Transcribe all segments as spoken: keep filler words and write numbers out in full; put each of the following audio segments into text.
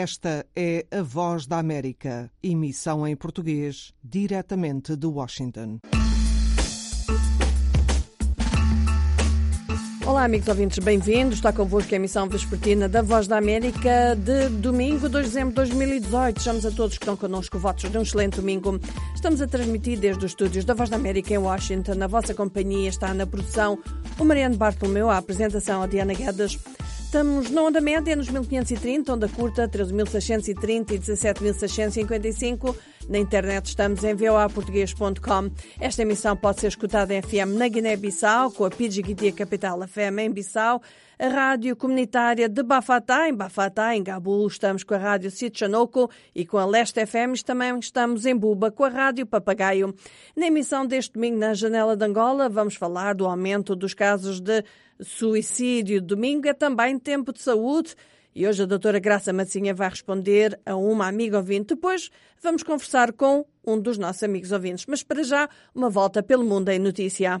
Esta é a Voz da América, emissão em português, diretamente de Washington. Olá, amigos ouvintes, bem-vindos. Está convosco a emissão vespertina da Voz da América de domingo, dois de dezembro de dois mil e dezoito. Estamos a todos que estão connosco votos de um excelente domingo. Estamos a transmitir desde os estúdios da Voz da América em Washington. A vossa companhia está na produção o Mariano Bartolomeu, a apresentação a Diana Guedes. Estamos na onda média nos mil quinhentos e trinta, onda curta treze mil seiscentos e trinta e dezassete mil seiscentos e cinquenta e cinco. Na internet estamos em v o a português ponto com. Esta emissão pode ser escutada em F M na Guiné-Bissau, com a P G G T Capital F M em Bissau, a rádio comunitária de Bafatá, em Bafatá, em Gabul, estamos com a rádio Sitchanoko e com a Leste F M, também estamos em Buba, com a rádio Papagaio. Na emissão deste domingo na Janela de Angola, vamos falar do aumento dos casos de suicídio. Domingo é também tempo de saúde e hoje a doutora Graça Massinha vai responder a uma amiga ouvinte. Depois vamos conversar com um dos nossos amigos ouvintes. Mas para já, uma volta pelo mundo em notícia.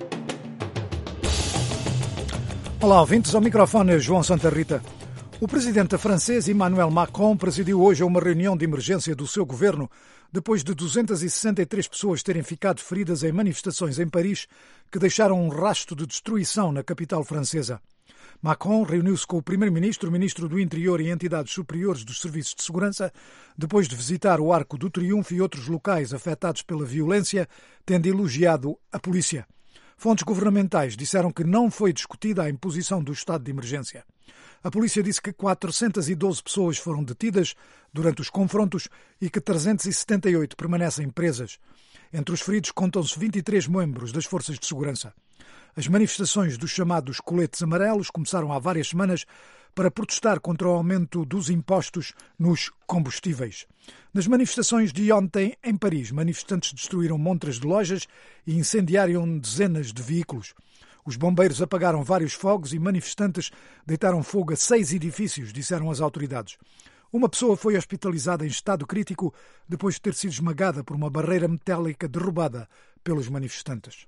Olá, ouvintes. Ao microfone João Santa Rita. O presidente francês Emmanuel Macron presidiu hoje uma reunião de emergência do seu governo depois de duzentas e sessenta e três pessoas terem ficado feridas em manifestações em Paris que deixaram um rastro de destruição na capital francesa. Macron reuniu-se com o primeiro-ministro, o ministro do Interior e entidades superiores dos serviços de segurança, depois de visitar o Arco do Triunfo e outros locais afetados pela violência, tendo elogiado a polícia. Fontes governamentais disseram que não foi discutida a imposição do estado de emergência. A polícia disse que quatrocentas e doze pessoas foram detidas durante os confrontos e que trezentas e setenta e oito permanecem presas. Entre os feridos contam-se vinte e três membros das forças de segurança. As manifestações dos chamados coletes amarelos começaram há várias semanas para protestar contra o aumento dos impostos nos combustíveis. Nas manifestações de ontem em Paris, manifestantes destruíram montes de lojas e incendiaram dezenas de veículos. Os bombeiros apagaram vários fogos e manifestantes deitaram fogo a seis edifícios, disseram as autoridades. Uma pessoa foi hospitalizada em estado crítico depois de ter sido esmagada por uma barreira metálica derrubada pelos manifestantes.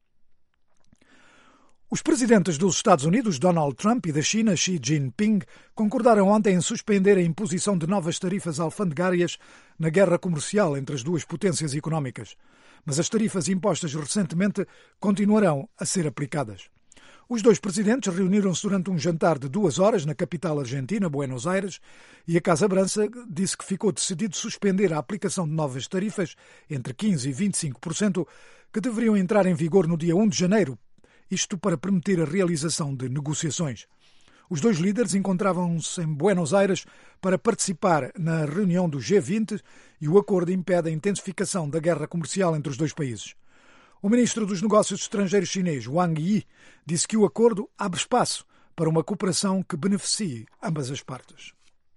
Os presidentes dos Estados Unidos, Donald Trump, e da China, Xi Jinping, concordaram ontem em suspender a imposição de novas tarifas alfandegárias na guerra comercial entre as duas potências económicas. Mas as tarifas impostas recentemente continuarão a ser aplicadas. Os dois presidentes reuniram-se durante um jantar de duas horas na capital argentina, Buenos Aires, e a Casa Branca disse que ficou decidido suspender a aplicação de novas tarifas, entre quinze por cento e vinte e cinco por cento, que deveriam entrar em vigor no dia primeiro de janeiro, isto para permitir a realização de negociações. Os dois líderes encontravam-se em Buenos Aires para participar na reunião do G vinte e o acordo impede a intensificação da guerra comercial entre os dois países. O ministro dos Negócios Estrangeiros chinês, Wang Yi, disse que o acordo abre espaço para uma cooperação que beneficie ambas as partes.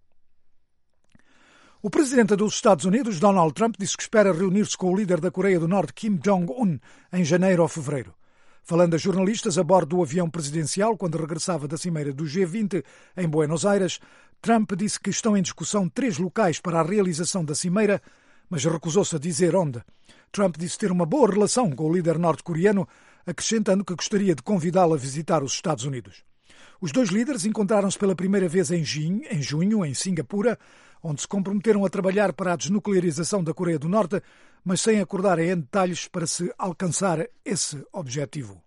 O presidente dos Estados Unidos, Donald Trump, disse que espera reunir-se com o líder da Coreia do Norte, Kim Jong-un, em janeiro ou fevereiro. Falando a jornalistas a bordo do avião presidencial, quando regressava da cimeira do G vinte em Buenos Aires, Trump disse que estão em discussão três locais para a realização da cimeira, mas recusou-se a dizer onde. Trump disse ter uma boa relação com o líder norte-coreano, acrescentando que gostaria de convidá-lo a visitar os Estados Unidos. Os dois líderes encontraram-se pela primeira vez em junho, em junho, em Singapura, onde se comprometeram a trabalhar para a desnuclearização da Coreia do Norte, mas sem acordar em detalhes para se alcançar esse objetivo.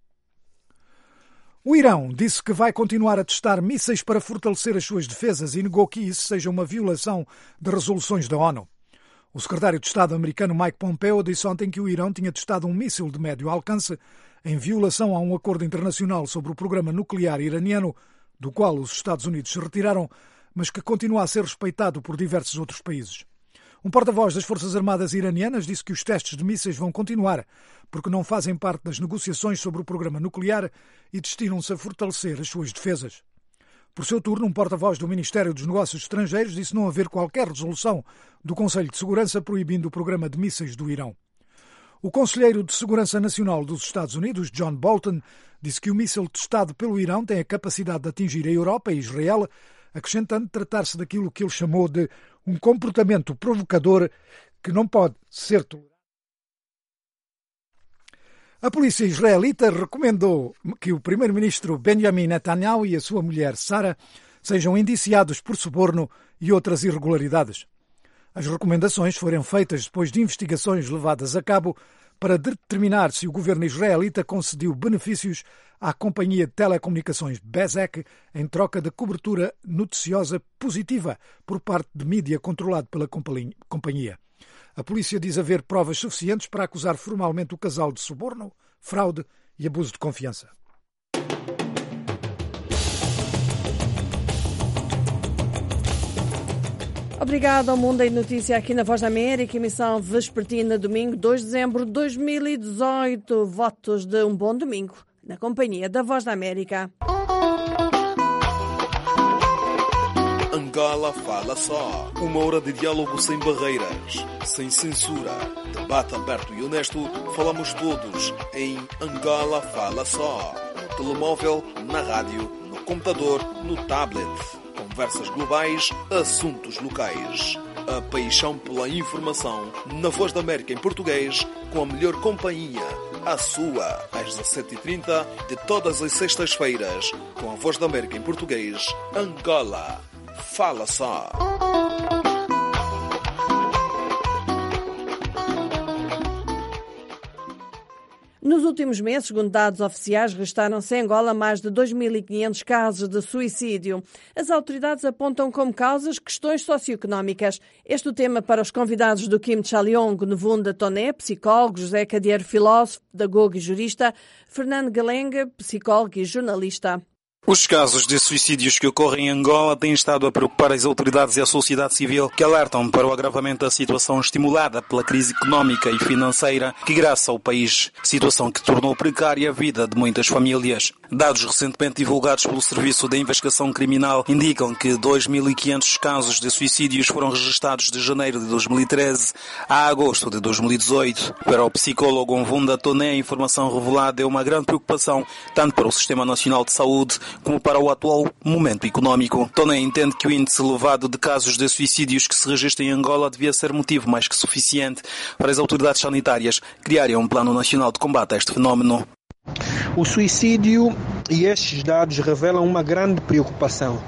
O Irão disse que vai continuar a testar mísseis para fortalecer as suas defesas e negou que isso seja uma violação de resoluções da ONU. O secretário de Estado americano Mike Pompeo disse ontem que o Irão tinha testado um míssil de médio alcance em violação a um acordo internacional sobre o programa nuclear iraniano, do qual os Estados Unidos se retiraram, mas que continua a ser respeitado por diversos outros países. Um porta-voz das Forças Armadas iranianas disse que os testes de mísseis vão continuar, porque não fazem parte das negociações sobre o programa nuclear e destinam-se a fortalecer as suas defesas. Por seu turno, um porta-voz do Ministério dos Negócios Estrangeiros disse não haver qualquer resolução do Conselho de Segurança proibindo o programa de mísseis do Irão. O Conselheiro de Segurança Nacional dos Estados Unidos, John Bolton, disse que o míssil testado pelo Irão tem a capacidade de atingir a Europa e Israel, acrescentando tratar-se daquilo que ele chamou de um comportamento provocador que não pode ser tolerado. A polícia israelita recomendou que o primeiro-ministro Benjamin Netanyahu e a sua mulher Sara sejam indiciados por suborno e outras irregularidades. As recomendações foram feitas depois de investigações levadas a cabo para determinar se o governo israelita concedeu benefícios à companhia de telecomunicações Bezeq em troca de cobertura noticiosa positiva por parte de mídia controlado pela companhia. A polícia diz haver provas suficientes para acusar formalmente o casal de suborno, fraude e abuso de confiança. Obrigado ao Mundo em Notícia aqui na Voz da América, emissão vespertina, domingo, dois de dezembro de dois mil e dezoito. Votos de um bom domingo na companhia da Voz da América. Angola Fala Só. Uma hora de diálogo sem barreiras, sem censura. Debate aberto e honesto. Falamos todos em Angola Fala Só. No telemóvel, na rádio, no computador, no tablet. Conversas globais, assuntos locais. A paixão pela informação na Voz da América em português, com a melhor companhia, a sua, às dezassete e trinta de todas as sextas-feiras, com a Voz da América em português, Angola Fala Só. Nos últimos meses, segundo dados oficiais, registaram-se em Angola mais de dois mil e quinhentos casos de suicídio. As autoridades apontam como causas questões socioeconómicas. Este é o tema para os convidados do Kim Chaliong, Nevunda Toné, psicólogo, José Cadier, filósofo, pedagogo e jurista, Fernando Galenga, psicólogo e jornalista. Os casos de suicídios que ocorrem em Angola têm estado a preocupar as autoridades e a sociedade civil, que alertam para o agravamento da situação estimulada pela crise económica e financeira que graça ao país, situação que tornou precária a vida de muitas famílias. Dados recentemente divulgados pelo Serviço de Investigação Criminal indicam que dois mil e quinhentos casos de suicídios foram registrados de janeiro de dois mil e treze a agosto de dois mil e dezoito. Para o psicólogo Nevunda Toné, a informação revelada é uma grande preocupação, tanto para o Sistema Nacional de Saúde como para o atual momento económico. Toné entende que o índice elevado de casos de suicídios que se registra em Angola devia ser motivo mais que suficiente para as autoridades sanitárias criarem um plano nacional de combate a este fenómeno. O suicídio e estes dados revelam uma grande preocupação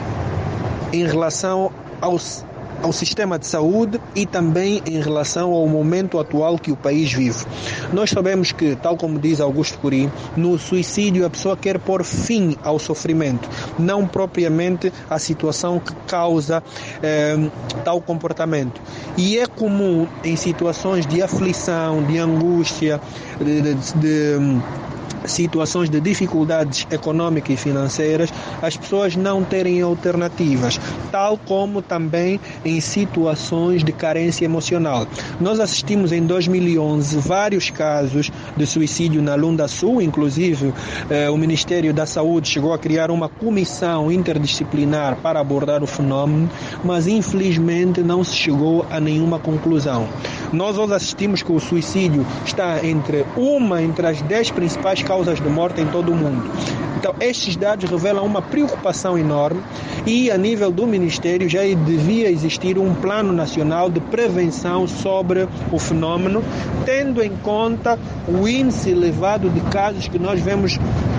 em relação aos ao sistema de saúde e também em relação ao momento atual que o país vive. Nós sabemos que, tal como diz Augusto Cury, no suicídio a pessoa quer pôr fim ao sofrimento, não propriamente à situação que causa eh, tal comportamento. E é comum em situações de aflição, de angústia, de, de, de situações de dificuldades económicas e financeiras, as pessoas não terem alternativas, tal como também em situações de carência emocional. Nós assistimos em dois mil e onze vários casos de suicídio na Lunda Sul, inclusive eh, o Ministério da Saúde chegou a criar uma comissão interdisciplinar para abordar o fenómeno, mas infelizmente não se chegou a nenhuma conclusão. Nós hoje assistimos que o suicídio está entre uma entre as dez principais causas de morte em todo o mundo. Então, estes dados revelam uma preocupação enorme e, a nível do Ministério, já devia existir um plano nacional de prevenção sobre o fenómeno, tendo em conta o índice elevado de casos que nós vemos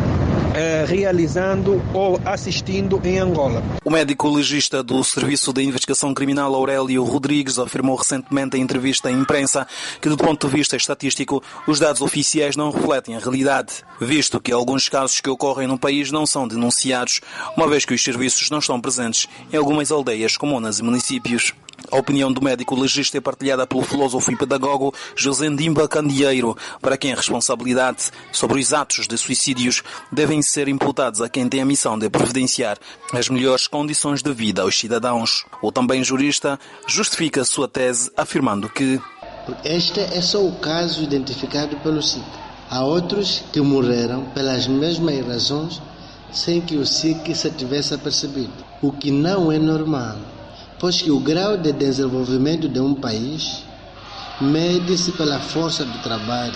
Eh, realizando ou assistindo em Angola. O médico legista do Serviço de Investigação Criminal Aurélio Rodrigues afirmou recentemente em entrevista à imprensa que, do ponto de vista estatístico, os dados oficiais não refletem a realidade, visto que alguns casos que ocorrem no país não são denunciados, uma vez que os serviços não estão presentes em algumas aldeias, comunas e municípios. A opinião do médico legista é partilhada pelo filósofo e pedagogo José Ndimba Candeeiro, para quem a responsabilidade sobre os atos de suicídios devem ser imputados a quem tem a missão de providenciar as melhores condições de vida aos cidadãos. O também jurista justifica a sua tese afirmando que este é só o caso identificado pelo S I C. Há outros que morreram pelas mesmas razões sem que o S I C se tivesse apercebido, o que não é normal, pois que o grau de desenvolvimento de um país mede-se pela força do trabalho.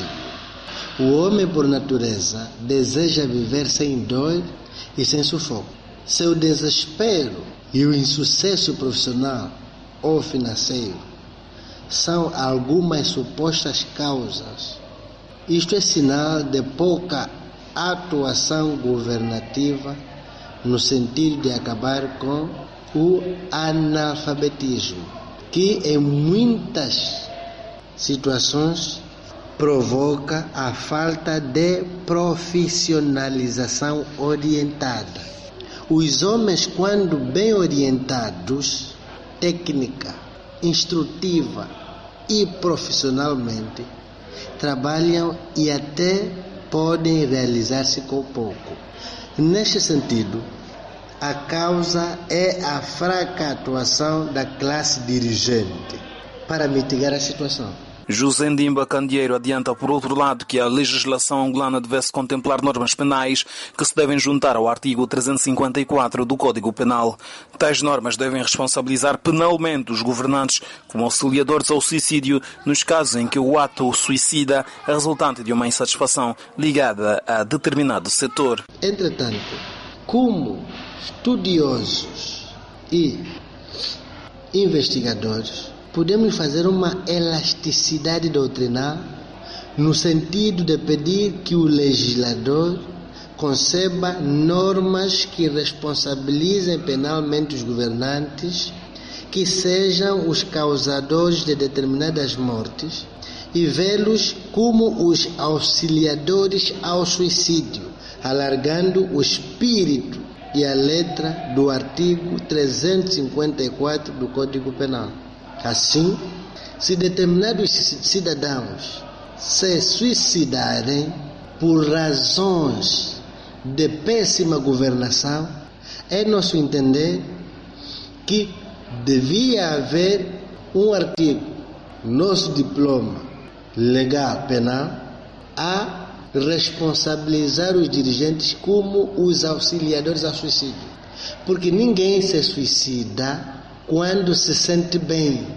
O homem, por natureza, deseja viver sem dor e sem sufoco. Seu desespero e o insucesso profissional ou financeiro são algumas supostas causas. Isto é sinal de pouca atuação governativa no sentido de acabar com o analfabetismo, que em muitas situações provoca a falta de profissionalização orientada. Os homens, quando bem orientados, técnica, instrutiva e profissionalmente, trabalham e até podem realizar-se com pouco. Neste sentido, a causa é a fraca atuação da classe dirigente para mitigar a situação. José Ndimba Candeeiro adianta, por outro lado, que a legislação angolana devesse contemplar normas penais que se devem juntar ao artigo trezentos e cinquenta e quatro do Código Penal. Tais normas devem responsabilizar penalmente os governantes como auxiliadores ao suicídio nos casos em que o ato suicida é resultante de uma insatisfação ligada a determinado setor. Entretanto, como estudiosos e investigadores, podemos fazer uma elasticidade doutrinal no sentido de pedir que o legislador conceba normas que responsabilizem penalmente os governantes, que sejam os causadores de determinadas mortes, e vê-los como os auxiliadores ao suicídio, alargando o espírito e a letra do artigo trezentos e cinquenta e quatro do Código Penal. Assim, se determinados cidadãos se suicidarem por razões de péssima governação, é nosso entender que devia haver um artigo, nosso diploma legal penal, a responsabilizar os dirigentes como os auxiliadores ao suicídio. Porque ninguém se suicida quando se sente bem.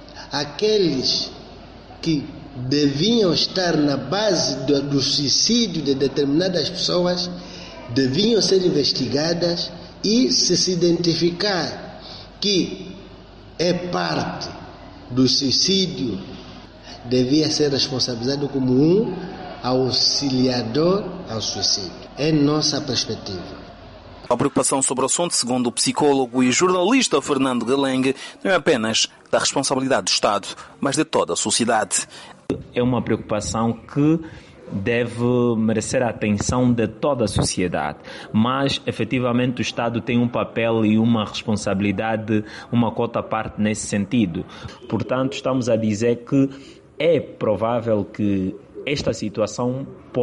Aqueles que deviam estar na base do, do suicídio de determinadas pessoas deviam ser investigadas e, se se identificar que é parte do suicídio, devia ser responsabilizado como um auxiliador ao suicídio. É nossa perspectiva. A preocupação sobre o assunto, segundo o psicólogo e jornalista Fernando Galengue, não é apenas da responsabilidade do Estado, mas de toda a sociedade. É uma preocupação que deve merecer a atenção de toda a sociedade, mas efetivamente o Estado tem um papel e uma responsabilidade, uma cota à parte nesse sentido. Portanto, estamos a dizer que é provável que esta situação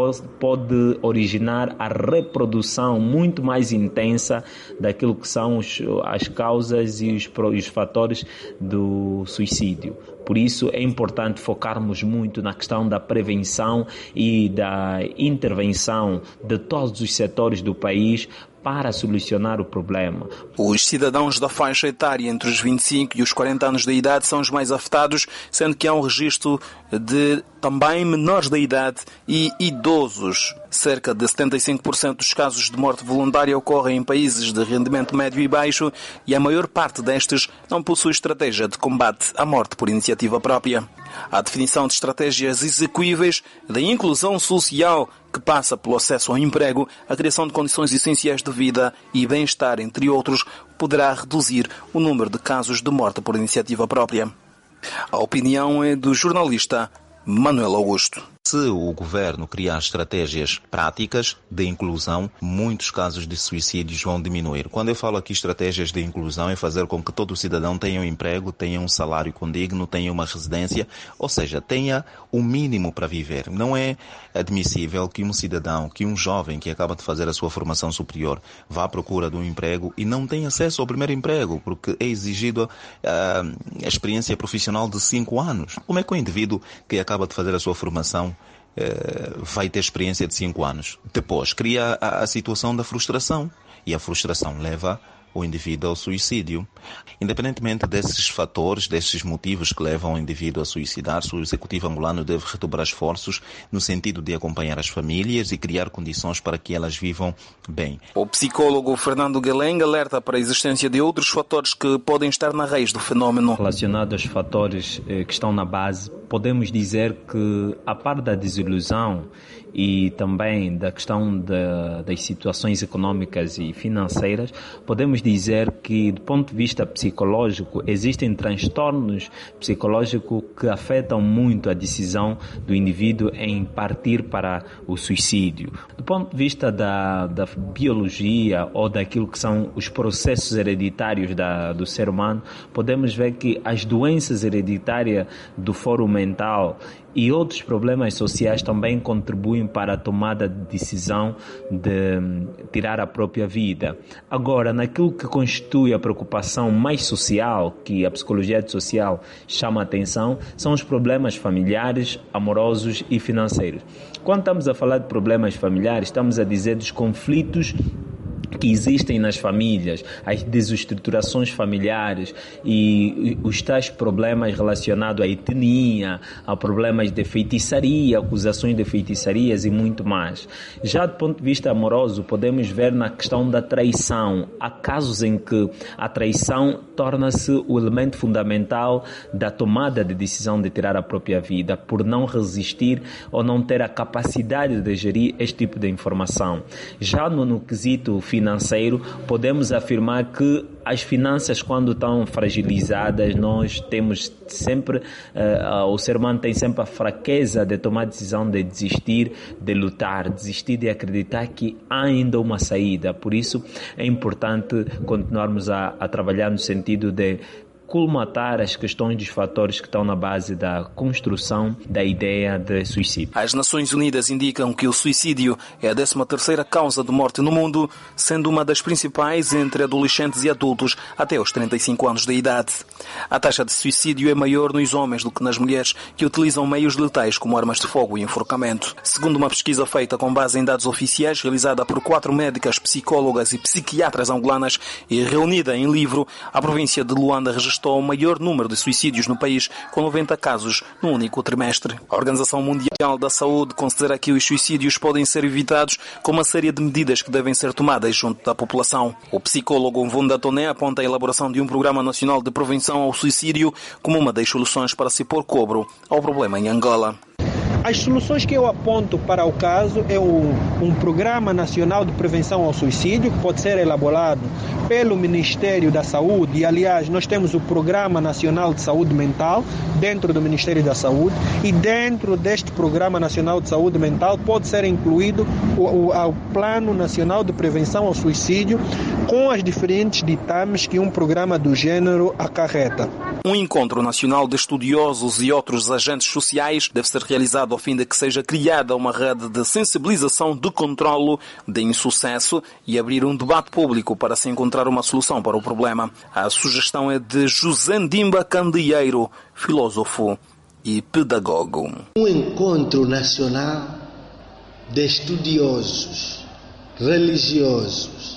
pode originar a reprodução muito mais intensa daquilo que são os, as causas e os, os fatores do suicídio. Por isso é importante focarmos muito na questão da prevenção e da intervenção de todos os setores do país para solucionar o problema. Os cidadãos da faixa etária entre os vinte e cinco e os quarenta anos de idade são os mais afetados, sendo que há um registro de também menores de idade e idosos. Cerca de setenta e cinco por cento dos casos de morte voluntária ocorrem em países de rendimento médio e baixo e a maior parte destes não possui estratégia de combate à morte por iniciativa própria. A definição de estratégias execuíveis da inclusão social, que passa pelo acesso ao emprego, a criação de condições essenciais de vida e bem-estar, entre outros, poderá reduzir o número de casos de morte por iniciativa própria. A opinião é do jornalista Manuel Augusto. Se o governo criar estratégias práticas de inclusão, muitos casos de suicídios vão diminuir. Quando eu falo aqui estratégias de inclusão, é fazer com que todo cidadão tenha um emprego, tenha um salário condigno, tenha uma residência, ou seja, tenha o mínimo para viver. Não é admissível que um cidadão, que um jovem que acaba de fazer a sua formação superior vá à procura de um emprego e não tenha acesso ao primeiro emprego, porque é exigido uh, a experiência profissional de cinco anos. Como é que o indivíduo que acaba de fazer a sua formação vai ter experiência de cinco anos? Depois cria a, a situação da frustração, e a frustração leva o indivíduo ao suicídio. Independentemente desses fatores, desses motivos que levam o indivíduo a suicidar-se, o executivo angolano deve redobrar esforços no sentido de acompanhar as famílias e criar condições para que elas vivam bem. O psicólogo Fernando Galengue alerta para a existência de outros fatores que podem estar na raiz do fenómeno. Relacionado aos fatores eh, que estão na base podemos dizer que, a par da desilusão e também da questão de, das situações econômicas e financeiras, podemos dizer que, do ponto de vista psicológico, existem transtornos psicológicos que afetam muito a decisão do indivíduo em partir para o suicídio. Do ponto de vista da, da biologia ou daquilo que são os processos hereditários da, do ser humano, podemos ver que as doenças hereditárias do foro mental e outros problemas sociais também contribuem para a tomada de decisão de tirar a própria vida. Agora, naquilo que constitui a preocupação mais social, que a psicologia social chama a atenção, são os problemas familiares, amorosos e financeiros. Quando estamos a falar de problemas familiares, estamos a dizer dos conflitos que existem nas famílias, as desestruturações familiares e os tais problemas relacionados à etnia, a problemas de feitiçaria, acusações de feitiçarias e muito mais. Já do ponto de vista amoroso, podemos ver na questão da traição. Há casos em que a traição torna-se o elemento fundamental da tomada de decisão de tirar a própria vida, por não resistir ou não ter a capacidade de gerir este tipo de informação. Já no, no quesito financeiro, financeiro, podemos afirmar que as finanças, quando estão fragilizadas, nós temos sempre, uh, o ser humano tem sempre a fraqueza de tomar a decisão de desistir, de lutar, desistir de acreditar que há ainda uma saída. Por isso é importante continuarmos a, a trabalhar no sentido de colmatar as questões dos fatores que estão na base da construção da ideia de suicídio. As Nações Unidas indicam que o suicídio é a décima terceira causa de morte no mundo, sendo uma das principais entre adolescentes e adultos até aos trinta e cinco anos de idade. A taxa de suicídio é maior nos homens do que nas mulheres, que utilizam meios letais como armas de fogo e enforcamento. Segundo uma pesquisa feita com base em dados oficiais, realizada por quatro médicas, psicólogas e psiquiatras angolanas e reunida em livro, a província de Luanda registrou o maior número de suicídios no país, com noventa casos no único trimestre. A Organização Mundial da Saúde considera que os suicídios podem ser evitados com uma série de medidas que devem ser tomadas junto da população. O psicólogo Mvunda Toné aponta a elaboração de um Programa Nacional de Prevenção ao Suicídio como uma das soluções para se pôr cobro ao problema em Angola. As soluções que eu aponto para o caso é um, um Programa Nacional de Prevenção ao Suicídio, que pode ser elaborado pelo Ministério da Saúde, e aliás nós temos o Programa Nacional de Saúde Mental dentro do Ministério da Saúde, e dentro deste Programa Nacional de Saúde Mental pode ser incluído o, o, o Plano Nacional de Prevenção ao Suicídio, com as diferentes ditames que um programa do gênero acarreta. Um encontro nacional de estudiosos e outros agentes sociais deve ser realizado ao fim de que seja criada uma rede de sensibilização, de controlo de insucesso e abrir um debate público para se encontrar uma solução para o problema. A sugestão é de José Ndimba Candeeiro, filósofo e pedagogo. Um encontro nacional de estudiosos, religiosos,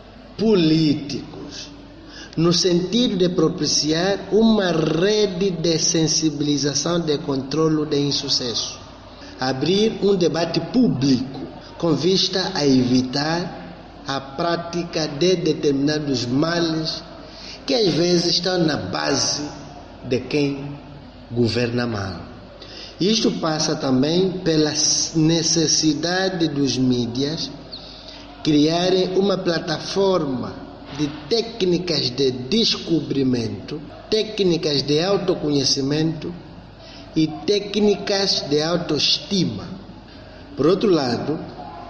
políticos, no sentido de propiciar uma rede de sensibilização de controlo de insucesso. Abrir um debate público com vista a evitar a prática de determinados males que às vezes estão na base de quem governa mal. Isto passa também pela necessidade dos mídias criarem uma plataforma de técnicas de descobrimento, técnicas de autoconhecimento e técnicas de autoestima. Por outro lado,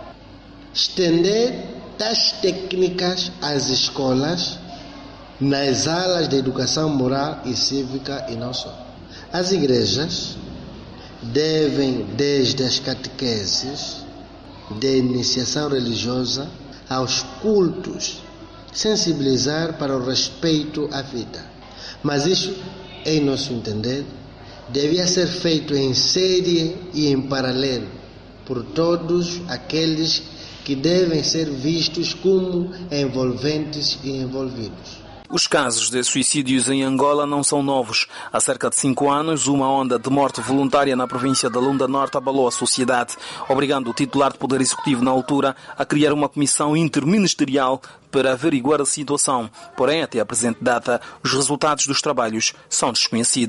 estender tais técnicas às escolas, nas aulas de educação moral e cívica e não só. As igrejas devem, desde as catequeses de iniciação religiosa aos cultos, sensibilizar para o respeito à vida. Mas isso, em nosso entender, devia ser feito em série e em paralelo por todos aqueles que devem ser vistos como envolventes e envolvidos. Os casos de suicídios em Angola não são novos. Há cerca de cinco anos, uma onda de morte voluntária na província da Lunda Norte abalou a sociedade, obrigando o titular de Poder Executivo na altura a criar uma comissão interministerial para averiguar a situação. Porém, até a presente data, os resultados dos trabalhos são desconhecidos.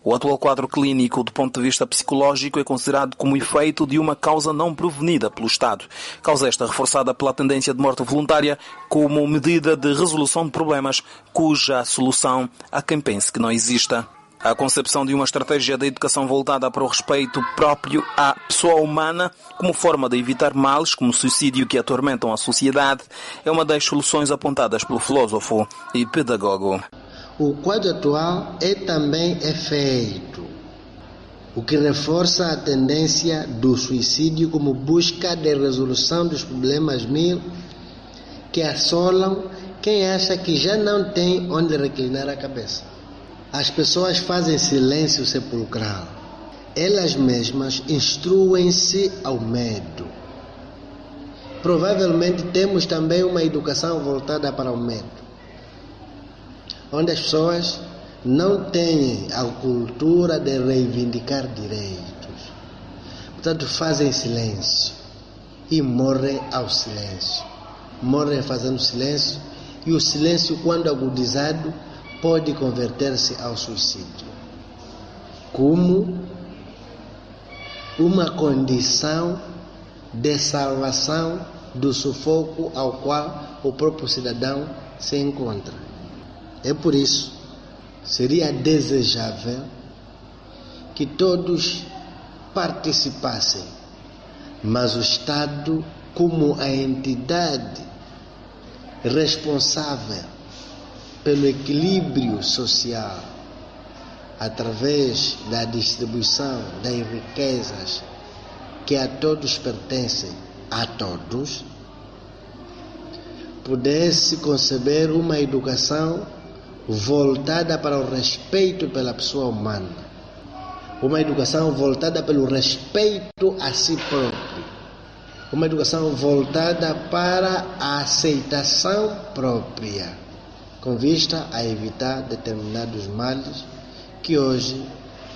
O atual quadro clínico, do ponto de vista psicológico, é considerado como efeito de uma causa não prevenida pelo Estado. Causa esta reforçada pela tendência de morte voluntária como medida de resolução de problemas cuja solução há quem pense que não exista. A concepção de uma estratégia de educação voltada para o respeito próprio à pessoa humana como forma de evitar males como o suicídio que atormentam a sociedade é uma das soluções apontadas pelo filósofo e pedagogo. O quadro atual é também efeito, o que reforça a tendência do suicídio como busca de resolução dos problemas mil que assolam quem acha que já não tem onde reclinar a cabeça. As pessoas fazem silêncio sepulcral. Elas mesmas instruem-se ao medo. Provavelmente temos também uma educação voltada para o medo, onde as pessoas não têm a cultura de reivindicar direitos. Portanto, fazem silêncio e morrem ao silêncio. Morrem fazendo silêncio e o silêncio, quando agudizado, pode converter-se ao suicídio como uma condição de salvação do sufoco ao qual o próprio cidadão se encontra. É por isso, seria desejável que todos participassem, mas o Estado, como a entidade responsável pelo equilíbrio social, através da distribuição das riquezas que a todos pertencem, a todos, pudesse conceber uma educação voltada para o respeito pela pessoa humana, uma educação voltada pelo respeito a si próprio, uma educação voltada para a aceitação própria, com vista a evitar determinados males que hoje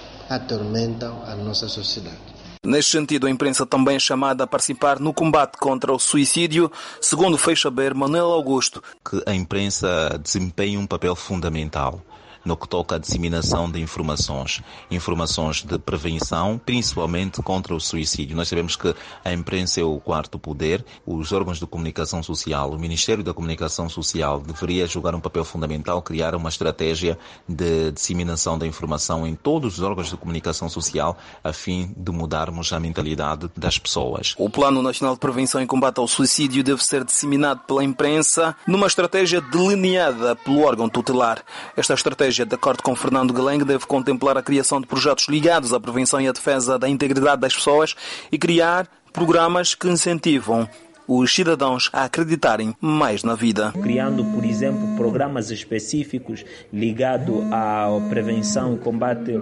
atormentam a nossa sociedade. Neste sentido, a imprensa também é chamada a participar no combate contra o suicídio, segundo fez saber Manuel Augusto. Que a imprensa desempenha um papel fundamental no que toca à disseminação de informações, informações de prevenção, principalmente contra o suicídio. Nós sabemos que a imprensa é o quarto poder, os órgãos de comunicação social, o Ministério da Comunicação Social deveria jogar um papel fundamental, criar uma estratégia de disseminação da informação em todos os órgãos de comunicação social, a fim de mudarmos a mentalidade das pessoas. O Plano Nacional de Prevenção e Combate ao Suicídio deve ser disseminado pela imprensa numa estratégia delineada pelo órgão tutelar. Esta estratégia, de acordo com Fernando Galengue, deve contemplar a criação de projetos ligados à prevenção e à defesa da integridade das pessoas e criar programas que incentivam os cidadãos a acreditarem mais na vida. Criando, por exemplo, programas específicos ligados à prevenção e combate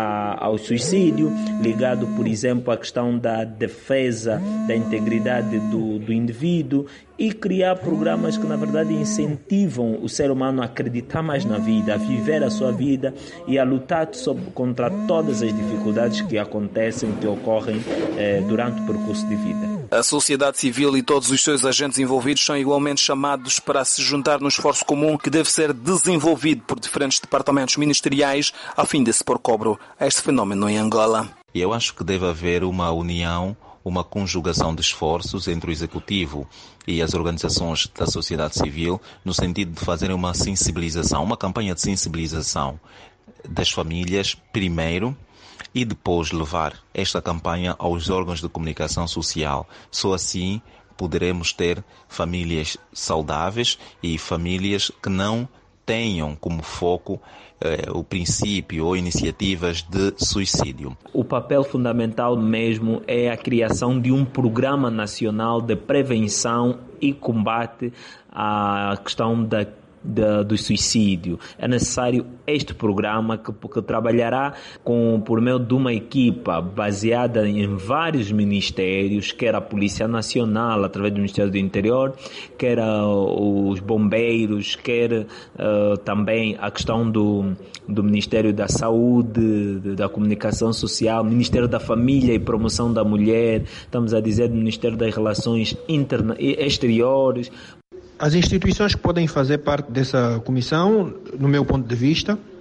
ao suicídio, ligado, por exemplo, à questão da defesa da integridade do, do indivíduo, e criar programas que, na verdade, incentivam o ser humano a acreditar mais na vida, a viver a sua vida e a lutar sobre, contra todas as dificuldades que acontecem, que ocorrem eh, durante o percurso de vida. A sociedade civil e todos os seus agentes envolvidos são igualmente chamados para se juntar no esforço comum que deve ser desenvolvido por diferentes departamentos ministeriais a fim de se pôr cobro a este fenómeno em Angola. E eu acho que deve haver uma união, uma conjugação de esforços entre o Executivo e as organizações da sociedade civil no sentido de fazer uma sensibilização, uma campanha de sensibilização das famílias primeiro e depois levar esta campanha aos órgãos de comunicação social. Só assim poderemos ter famílias saudáveis e famílias que não tenham como foco eh, o princípio ou iniciativas de suicídio. O papel fundamental mesmo é a criação de um programa nacional de prevenção e combate à questão da De, do suicídio. É necessário este programa que, que trabalhará com, por meio de uma equipa baseada em vários ministérios, quer a Polícia Nacional, através do Ministério do Interior, quer uh, os bombeiros, quer uh, também a questão do, do Ministério da Saúde, de, da Comunicação Social, Ministério da Família e Promoção da Mulher, estamos a dizer do Ministério das Relações Interna- Exteriores. As instituições que podem fazer parte dessa comissão, no meu ponto de vista,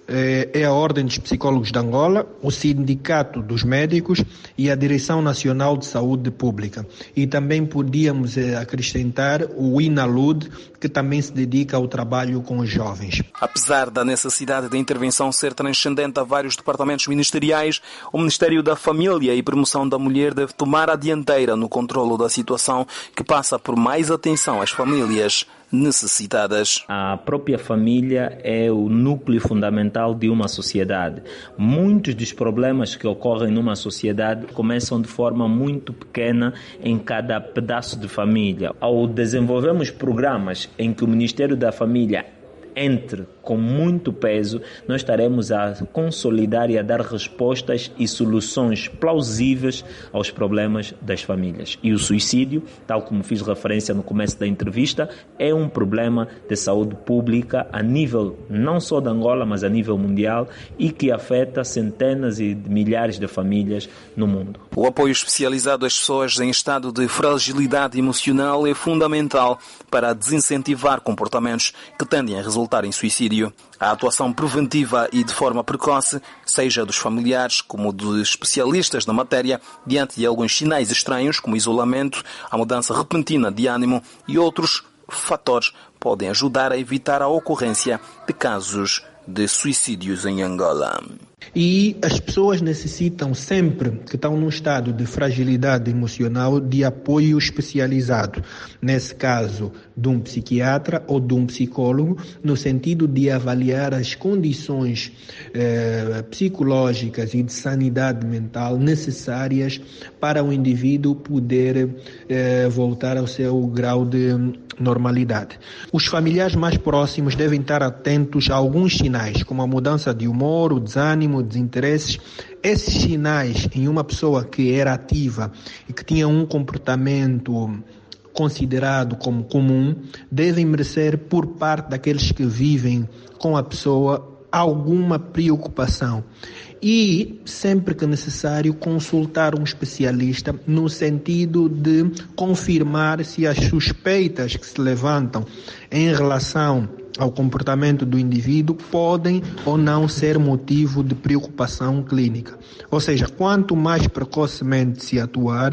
é a Ordem dos Psicólogos de Angola, o Sindicato dos Médicos e a Direção Nacional de Saúde Pública. E também podíamos acrescentar o INALUD, que também se dedica ao trabalho com os jovens. Apesar da necessidade de intervenção ser transcendente a vários departamentos ministeriais, o Ministério da Família e Promoção da Mulher deve tomar a dianteira no controlo da situação, que passa por mais atenção às famílias necessitadas. A própria família é o núcleo fundamental de uma sociedade. Muitos dos problemas que ocorrem numa sociedade começam de forma muito pequena em cada pedaço de família. Ao desenvolvermos programas em que o Ministério da Família entre com muito peso, nós estaremos a consolidar e a dar respostas e soluções plausíveis aos problemas das famílias. E o suicídio, tal como fiz referência no começo da entrevista, é um problema de saúde pública a nível não só de Angola, mas a nível mundial, e que afeta centenas e de milhares de famílias no mundo. O apoio especializado às pessoas em estado de fragilidade emocional é fundamental para desincentivar comportamentos que tendem a resultar em suicídio. A atuação preventiva e de forma precoce, seja dos familiares como dos especialistas na matéria, diante de alguns sinais estranhos, como isolamento, a mudança repentina de ânimo e outros fatores, podem ajudar a evitar a ocorrência de casos de suicídios em Angola. E as pessoas necessitam sempre, que estão num estado de fragilidade emocional, de apoio especializado. Nesse caso, de um psiquiatra ou de um psicólogo, no sentido de avaliar as condições eh, psicológicas e de sanidade mental necessárias para o indivíduo poder eh, voltar ao seu grau de normalidade. Os familiares mais próximos devem estar atentos a alguns sinais, como a mudança de humor, o desânimo, desinteresses. Esses sinais em uma pessoa que era ativa e que tinha um comportamento considerado como comum devem merecer por parte daqueles que vivem com a pessoa alguma preocupação. E, sempre que necessário, consultar um especialista no sentido de confirmar se as suspeitas que se levantam em relação ao comportamento do indivíduo podem ou não ser motivo de preocupação clínica. Ou seja, quanto mais precocemente se atuar,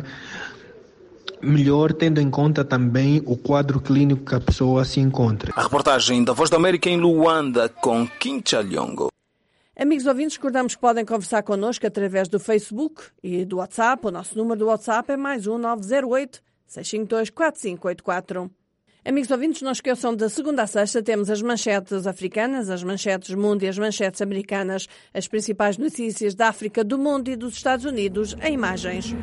melhor, tendo em conta também o quadro clínico que a pessoa se encontra. A reportagem da Voz da América em Luanda com Quincha Lyongo. Amigos ouvintes, recordamos que podem conversar connosco através do Facebook e do WhatsApp. O nosso número do WhatsApp é mais um nove zero oito, seis cinco dois, quatro cinco oito quatro. Amigos ouvintes, não esqueçam, de segunda a sexta temos as manchetes africanas, as manchetes do mundo e as manchetes americanas, as principais notícias da África, do mundo e dos Estados Unidos em imagens.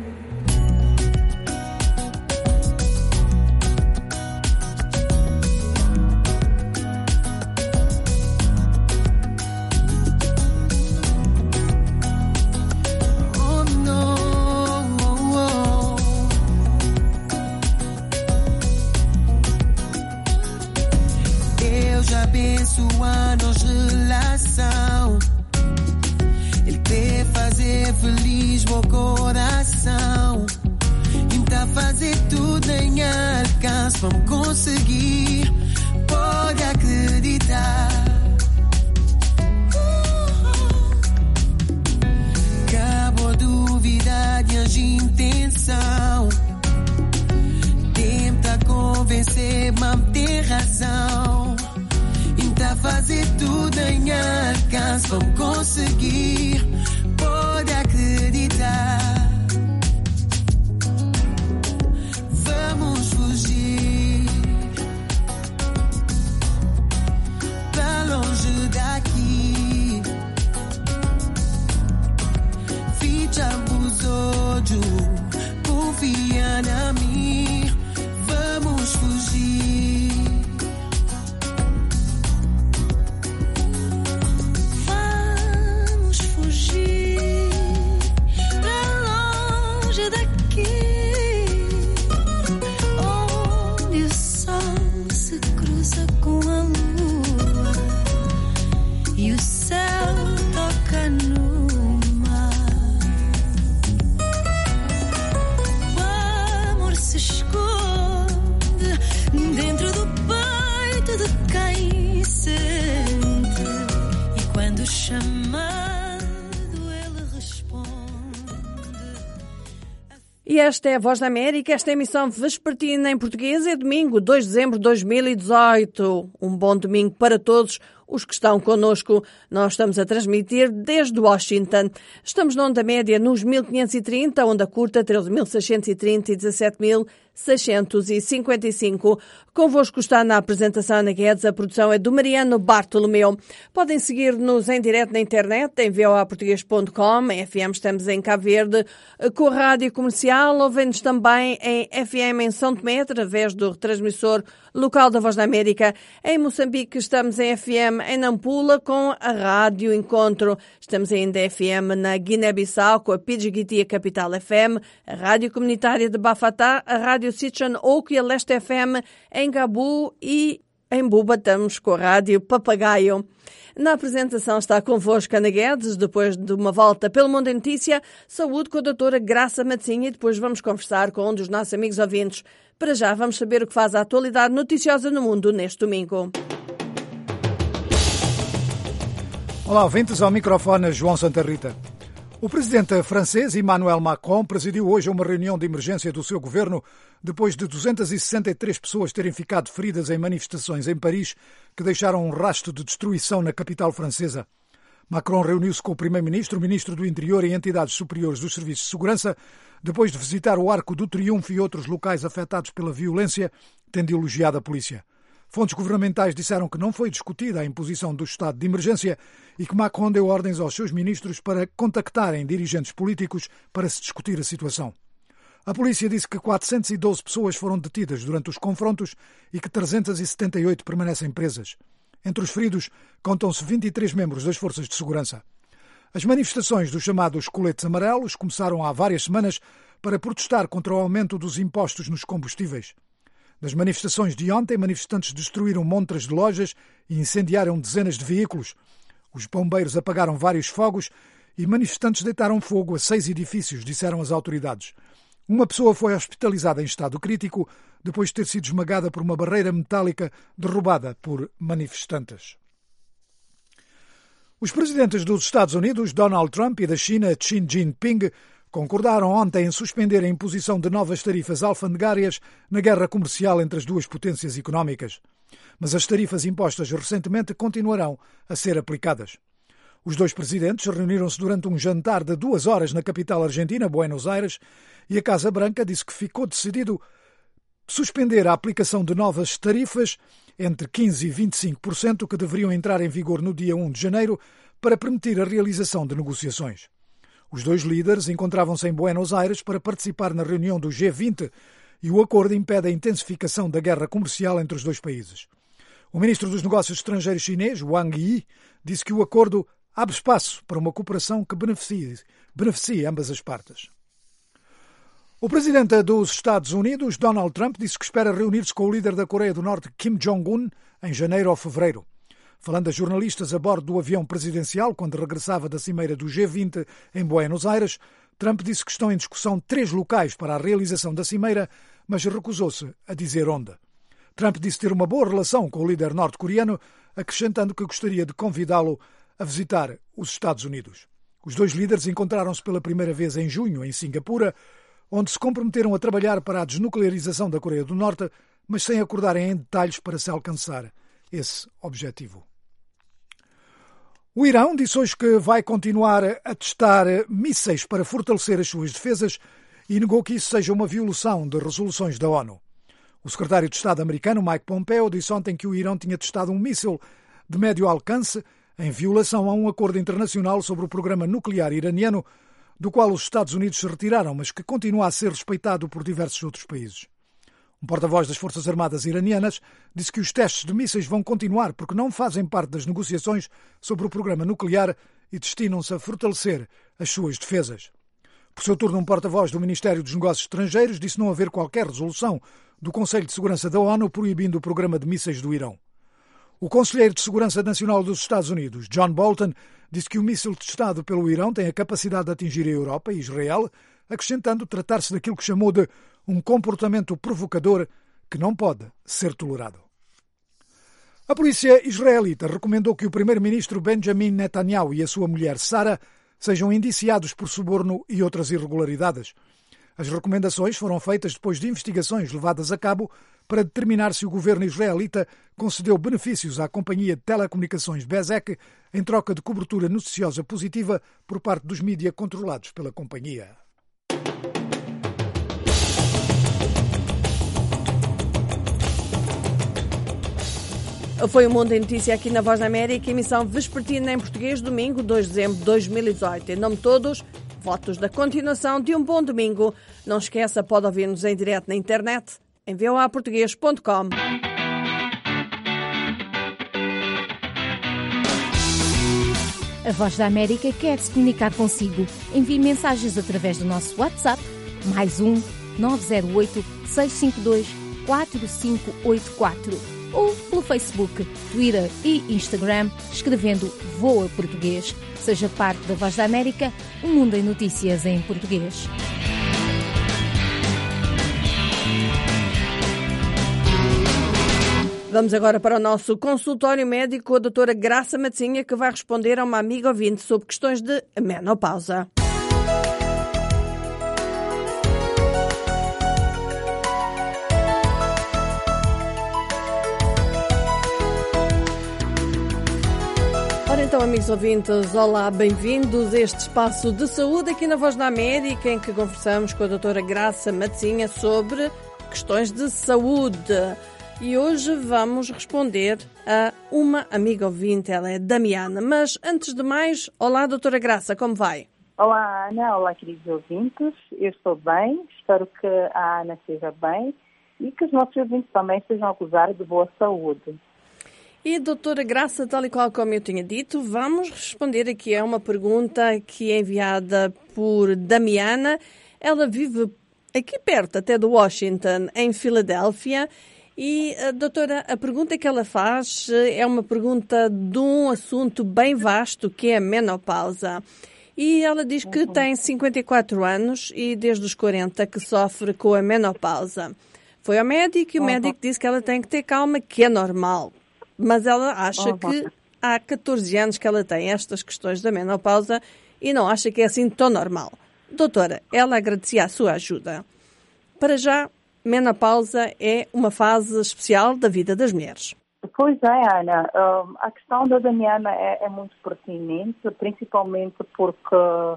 Abençoa-nos relação, Ele quer fazer feliz meu coração. Então fazer tudo em alcance, vamos conseguir, pode acreditar. Acabou dúvida de as intenção, tenta convencer, mas tem razão. Tá fazer tudo em alcance, vamos conseguir, pode acreditar. Vamos fugir pra longe daqui. Ficha os olhos, confia na mim. Vamos fugir. E esta é a Voz da América, esta é a emissão vespertina em português, é domingo, dois de dezembro de dois mil e dezoito. Um bom domingo para todos os que estão connosco. Nós estamos a transmitir desde Washington. Estamos na onda média nos mil quinhentos e trinta, onda curta treze mil seiscentos e trinta e dezassete mil seiscentos e cinquenta e cinco. Convosco está na apresentação Ana Guedes, a produção é do Mariano Bartolomeu. Podem seguir-nos em direto na internet, em v o a português ponto com, em F M estamos em Cabo Verde, com a Rádio Comercial, ouvem-nos também em F M em São Tomé, através do retransmissor local da Voz da América. Em Moçambique estamos em F M em Nampula, com a Rádio Encontro. Estamos ainda em F M na Guiné-Bissau, com a Pidgiguitia Capital F M, a Rádio Comunitária de Bafatá, a Rádio Sitchan Oak e a Leste F M em Gabu, e em Buba estamos com a Rádio Papagaio. Na apresentação está convosco Ana Guedes, depois de uma volta pelo Mundo em Notícia, saúde com a doutora Graça Matzinha, e depois vamos conversar com um dos nossos amigos ouvintes. Para já vamos saber o que faz a atualidade noticiosa no mundo neste domingo. Olá, ouvintes, ao microfone João Santa Rita. O presidente francês Emmanuel Macron presidiu hoje uma reunião de emergência do seu governo depois de duzentas e sessenta e três pessoas terem ficado feridas em manifestações em Paris que deixaram um rastro de destruição na capital francesa. Macron reuniu-se com o primeiro-ministro, o ministro do Interior e entidades superiores dos serviços de segurança depois de visitar o Arco do Triunfo e outros locais afetados pela violência, tendo elogiado a polícia. Fontes governamentais disseram que não foi discutida a imposição do estado de emergência e que Macron deu ordens aos seus ministros para contactarem dirigentes políticos para se discutir a situação. A polícia disse que quatrocentas e doze pessoas foram detidas durante os confrontos e que trezentas e setenta e oito permanecem presas. Entre os feridos contam-se vinte e três membros das forças de segurança. As manifestações dos chamados coletes amarelos começaram há várias semanas para protestar contra o aumento dos impostos nos combustíveis. Nas manifestações de ontem, manifestantes destruíram montras de lojas e incendiaram dezenas de veículos. Os bombeiros apagaram vários fogos e manifestantes deitaram fogo a seis edifícios, disseram as autoridades. Uma pessoa foi hospitalizada em estado crítico depois de ter sido esmagada por uma barreira metálica derrubada por manifestantes. Os presidentes dos Estados Unidos, Donald Trump, e da China, Xi Jinping, concordaram ontem em suspender a imposição de novas tarifas alfandegárias na guerra comercial entre as duas potências económicas. Mas as tarifas impostas recentemente continuarão a ser aplicadas. Os dois presidentes reuniram-se durante um jantar de duas horas na capital argentina, Buenos Aires, e a Casa Branca disse que ficou decidido suspender a aplicação de novas tarifas entre quinze por cento e vinte e cinco por cento que deveriam entrar em vigor no dia primeiro de janeiro para permitir a realização de negociações. Os dois líderes encontravam-se em Buenos Aires para participar na reunião do G vinte e o acordo impede a intensificação da guerra comercial entre os dois países. O ministro dos Negócios Estrangeiros chinês, Wang Yi, disse que o acordo abre espaço para uma cooperação que beneficie, beneficie ambas as partes. O presidente dos Estados Unidos, Donald Trump, disse que espera reunir-se com o líder da Coreia do Norte, Kim Jong-un, em janeiro ou fevereiro. Falando a jornalistas a bordo do avião presidencial, quando regressava da cimeira do G vinte em Buenos Aires, Trump disse que estão em discussão três locais para a realização da cimeira, mas recusou-se a dizer onde. Trump disse ter uma boa relação com o líder norte-coreano, acrescentando que gostaria de convidá-lo a visitar os Estados Unidos. Os dois líderes encontraram-se pela primeira vez em junho, em Singapura, onde se comprometeram a trabalhar para a desnuclearização da Coreia do Norte, mas sem acordarem em detalhes para se alcançar esse objetivo. O Irão disse hoje que vai continuar a testar mísseis para fortalecer as suas defesas e negou que isso seja uma violação de resoluções da ONU. O secretário de Estado americano, Mike Pompeo, disse ontem que o Irão tinha testado um míssil de médio alcance em violação a um acordo internacional sobre o programa nuclear iraniano, do qual os Estados Unidos se retiraram, mas que continua a ser respeitado por diversos outros países. Um porta-voz das Forças Armadas iranianas disse que os testes de mísseis vão continuar porque não fazem parte das negociações sobre o programa nuclear e destinam-se a fortalecer as suas defesas. Por seu turno, um porta-voz do Ministério dos Negócios Estrangeiros disse não haver qualquer resolução do Conselho de Segurança da ONU proibindo o programa de mísseis do Irão. O Conselheiro de Segurança Nacional dos Estados Unidos, John Bolton, disse que o míssil testado pelo Irão tem a capacidade de atingir a Europa e Israel, acrescentando tratar-se daquilo que chamou de um comportamento provocador que não pode ser tolerado. A polícia israelita recomendou que o primeiro-ministro Benjamin Netanyahu e a sua mulher Sara sejam indiciados por suborno e outras irregularidades. As recomendações foram feitas depois de investigações levadas a cabo para determinar se o governo israelita concedeu benefícios à companhia de telecomunicações Bezeq em troca de cobertura noticiosa positiva por parte dos mídias controlados pela companhia. Foi o Mundo em Notícia aqui na Voz da América, emissão vespertina em português, domingo, dois de dezembro de dois mil e dezoito. Em nome de todos, votos da continuação de um bom domingo. Não esqueça, pode ouvir-nos em direto na internet, em v o a português ponto com. A Voz da América quer se comunicar consigo. Envie mensagens através do nosso WhatsApp, mais um nove zero oito, seis cinco dois, quatro cinco oito quatro. Ou pelo Facebook, Twitter e Instagram, escrevendo Voa Português. Seja parte da Voz da América, o mundo em notícias em português. Vamos agora para o nosso consultório médico com a doutora Graça Matzinha, que vai responder a uma amiga ouvinte sobre questões de menopausa. Ora então, amigos ouvintes, olá, bem-vindos a este espaço de saúde aqui na Voz da América, em que conversamos com a doutora Graça Matzinha sobre questões de saúde. E hoje vamos responder a uma amiga ouvinte, ela é Damiana. Mas, antes de mais, olá, doutora Graça, como vai? Olá, Ana. Olá, queridos ouvintes. Eu estou bem, espero que a Ana esteja bem e que os nossos ouvintes também estejam a gozar de boa saúde. E, doutora Graça, tal e qual como eu tinha dito, vamos responder aqui a uma pergunta que é enviada por Damiana. Ela vive aqui perto, até de Washington, em Filadélfia. E, doutora, a pergunta que ela faz é uma pergunta de um assunto bem vasto, que é a menopausa. E ela diz que tem cinquenta e quatro anos e desde os quarenta que sofre com a menopausa. Foi ao médico e o médico disse que ela tem que ter calma, que é normal. Mas ela acha que há catorze anos que ela tem estas questões da menopausa e não acha que é assim tão normal. Doutora, ela agradecia a sua ajuda. Para já, menopausa é uma fase especial da vida das mulheres. Pois é, Ana. Uh, a questão da Damiana é, é muito pertinente, principalmente porque uh,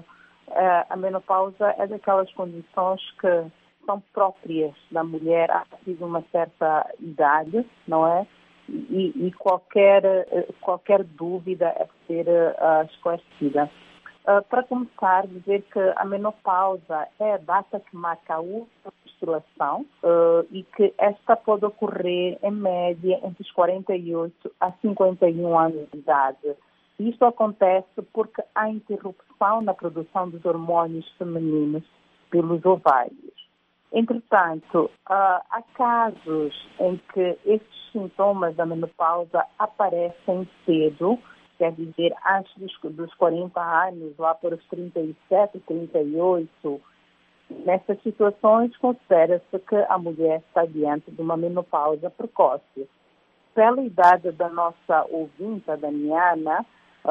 a menopausa é daquelas condições que são próprias da mulher a partir de uma certa idade, não é? E, e qualquer, qualquer dúvida é ser uh, esclarecida. Uh, para começar, dizer que a menopausa é a data que marca a última menstruação uh, e que esta pode ocorrer, em média, entre os quarenta e oito a cinquenta e um anos de idade. Isto acontece porque há interrupção na produção dos hormônios femininos pelos ovários. Entretanto, uh, há casos em que estes sintomas da menopausa aparecem cedo, quer dizer, antes dos, dos quarenta anos, lá para os trinta e sete, trinta e oito. Nessas situações, considera-se que a mulher está diante de uma menopausa precoce. Pela idade da nossa ouvinte, a Damiana,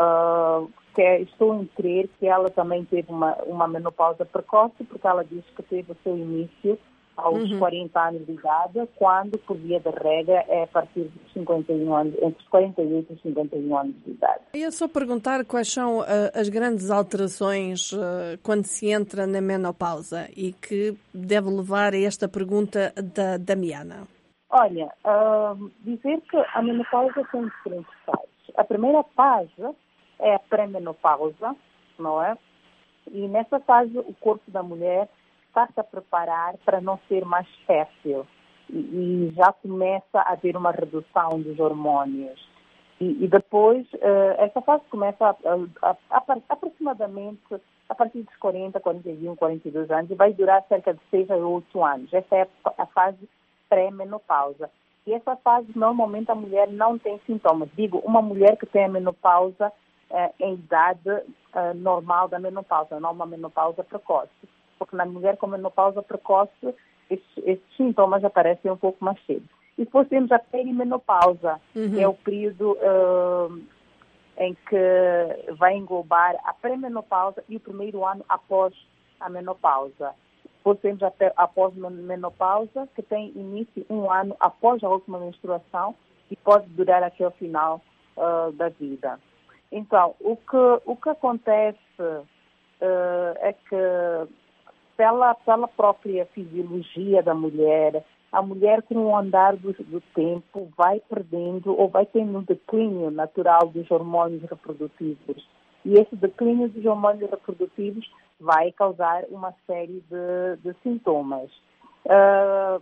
uh, que estou em crer que ela também teve uma, uma menopausa precoce, porque ela diz que teve o seu início aos uhum. quarenta anos de idade, quando, por via de regra, é a partir dos cinquenta e um anos, entre os quarenta e oito e cinquenta e um anos de idade. Eu ia só perguntar quais são uh, as grandes alterações uh, quando se entra na menopausa e que deve levar a esta pergunta da Damiana. Olha, uh, dizer que a menopausa tem diferentes fases. A primeira fase é a pré-menopausa, não é? E nessa fase o corpo da mulher está-se a preparar para não ser mais fértil e, e já começa a haver uma redução dos hormônios. E, e depois, uh, essa fase começa a, a, a, a, aproximadamente a partir dos quarenta, quarenta e um, quarenta e dois anos e vai durar cerca de seis a oito anos. Essa é a, a fase pré-menopausa. E essa fase, normalmente, a mulher não tem sintomas. Digo, uma mulher que tem a menopausa uh, em idade uh, normal da menopausa, não uma menopausa precoce. Porque na mulher com menopausa precoce, esses, esses sintomas aparecem um pouco mais cedo. E depois temos a perimenopausa, uhum. que é o período uh, em que vai englobar a pré-menopausa e o primeiro ano após a menopausa. depois temos até após a menopausa, que tem início um ano após a última menstruação e pode durar até o final uh, da vida. Então, o que, o que acontece uh, é que pela, pela própria fisiologia da mulher, a mulher com o andar do, do tempo vai perdendo ou vai tendo um declínio natural dos hormônios reprodutivos. E esse declínio dos hormônios reprodutivos vai causar uma série de, de sintomas. Uh,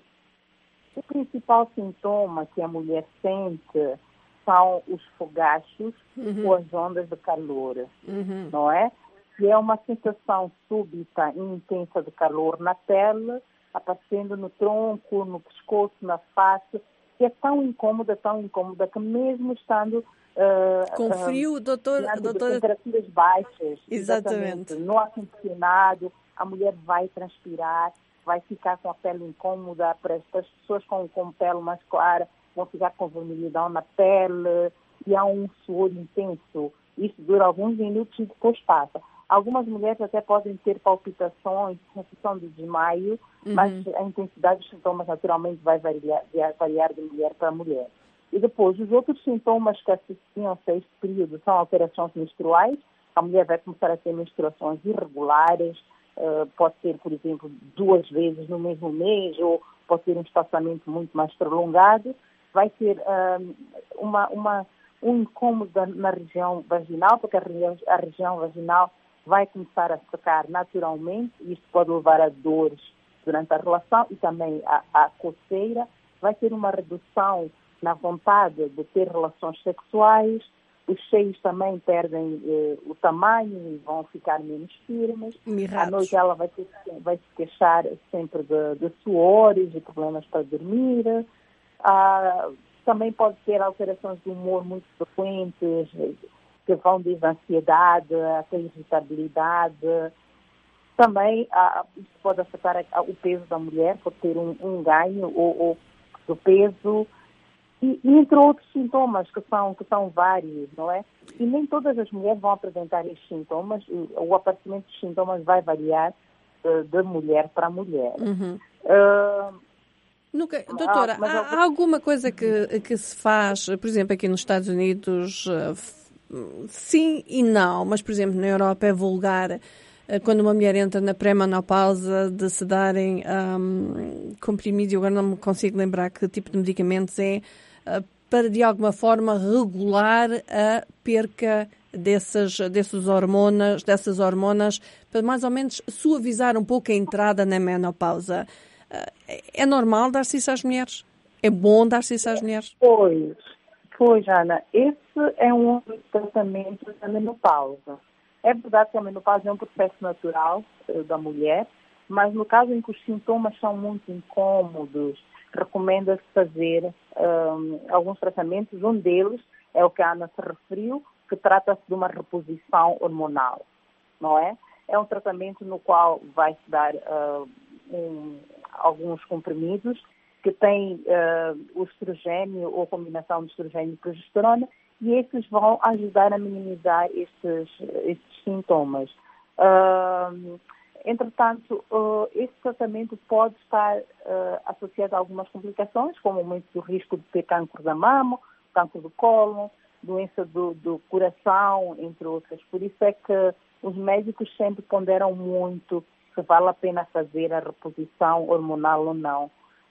o principal sintoma que a mulher sente são os fogachos uhum. ou as ondas de calor, uhum. não é? Que é uma sensação súbita e intensa de calor na pele, aparecendo no tronco, no pescoço, na face, que é tão incômoda, tão incômoda, que mesmo estando Uh, com frio, uh, doutor, doutora... temperaturas baixas, exatamente. exatamente, no ar-condicionado, a mulher vai transpirar, vai ficar com a pele incômoda, para as pessoas com, com pele mais clara vão ficar com vermelhidão na pele, e há um suor intenso. Isso dura alguns minutos e depois passa. Algumas mulheres até podem ter palpitações, sensação de desmaio, uhum. mas a intensidade dos sintomas naturalmente vai variar, variar de mulher para mulher. E depois, os outros sintomas que associam-se a este período são alterações menstruais. A mulher vai começar a ter menstruações irregulares, uh, pode ter, por exemplo, duas vezes no mesmo mês, ou pode ter um espaçamento muito mais prolongado. Vai ter uh, uma, uma, um incômodo na região vaginal, porque a região, a região vaginal vai começar a secar naturalmente, e isto pode levar a dores durante a relação e também a, a coceira. Vai ter uma redução na vontade de ter relações sexuais, os seios também perdem eh, o tamanho e vão ficar menos firmes. Mirrados. À noite ela vai, ter, vai se queixar sempre de, de suores e problemas para dormir. Ah, também pode ter alterações de humor muito frequentes, que vão desde a ansiedade até a irritabilidade. Também ah, isso pode afetar o peso da mulher, pode ter um, um ganho ou, ou do peso. E, e entre outros sintomas que são, que são vários, não é? E nem todas as mulheres vão apresentar estes sintomas, o aparecimento dos sintomas vai variar uh, de mulher para mulher. Uhum. Uh, Nunca, doutora, ah, há, há alguma coisa que, que se faz, por exemplo, aqui nos Estados Unidos, uh, sim e não, mas, por exemplo, na Europa é vulgar, quando uma mulher entra na pré-menopausa, de se darem um, comprimidos, eu agora não me consigo lembrar que tipo de medicamentos é, uh, para de alguma forma regular a perca dessas, desses hormonas, dessas hormonas, para mais ou menos suavizar um pouco a entrada na menopausa. Uh, é normal dar-se isso às mulheres? É bom dar-se isso às mulheres? Pois, pois, Ana, esse é um tratamento da menopausa. É verdade que a menopausa é um processo natural uh, da mulher, mas no caso em que os sintomas são muito incômodos, recomenda-se fazer um, alguns tratamentos. Um deles é o que a Ana se referiu, que trata-se de uma reposição hormonal, não é? É um tratamento no qual vai-se dar uh, um, alguns comprimidos que têm uh, o estrogênio ou combinação de estrogênio e progesterona, e esses vão ajudar a minimizar estes, estes sintomas. Uh, entretanto, uh, esse tratamento pode estar uh, associado a algumas complicações, como o aumento do risco de ter câncer da mama, câncer do cólon, doença do, do coração, entre outras. Por isso é que os médicos sempre ponderam muito se vale a pena fazer a reposição hormonal ou não.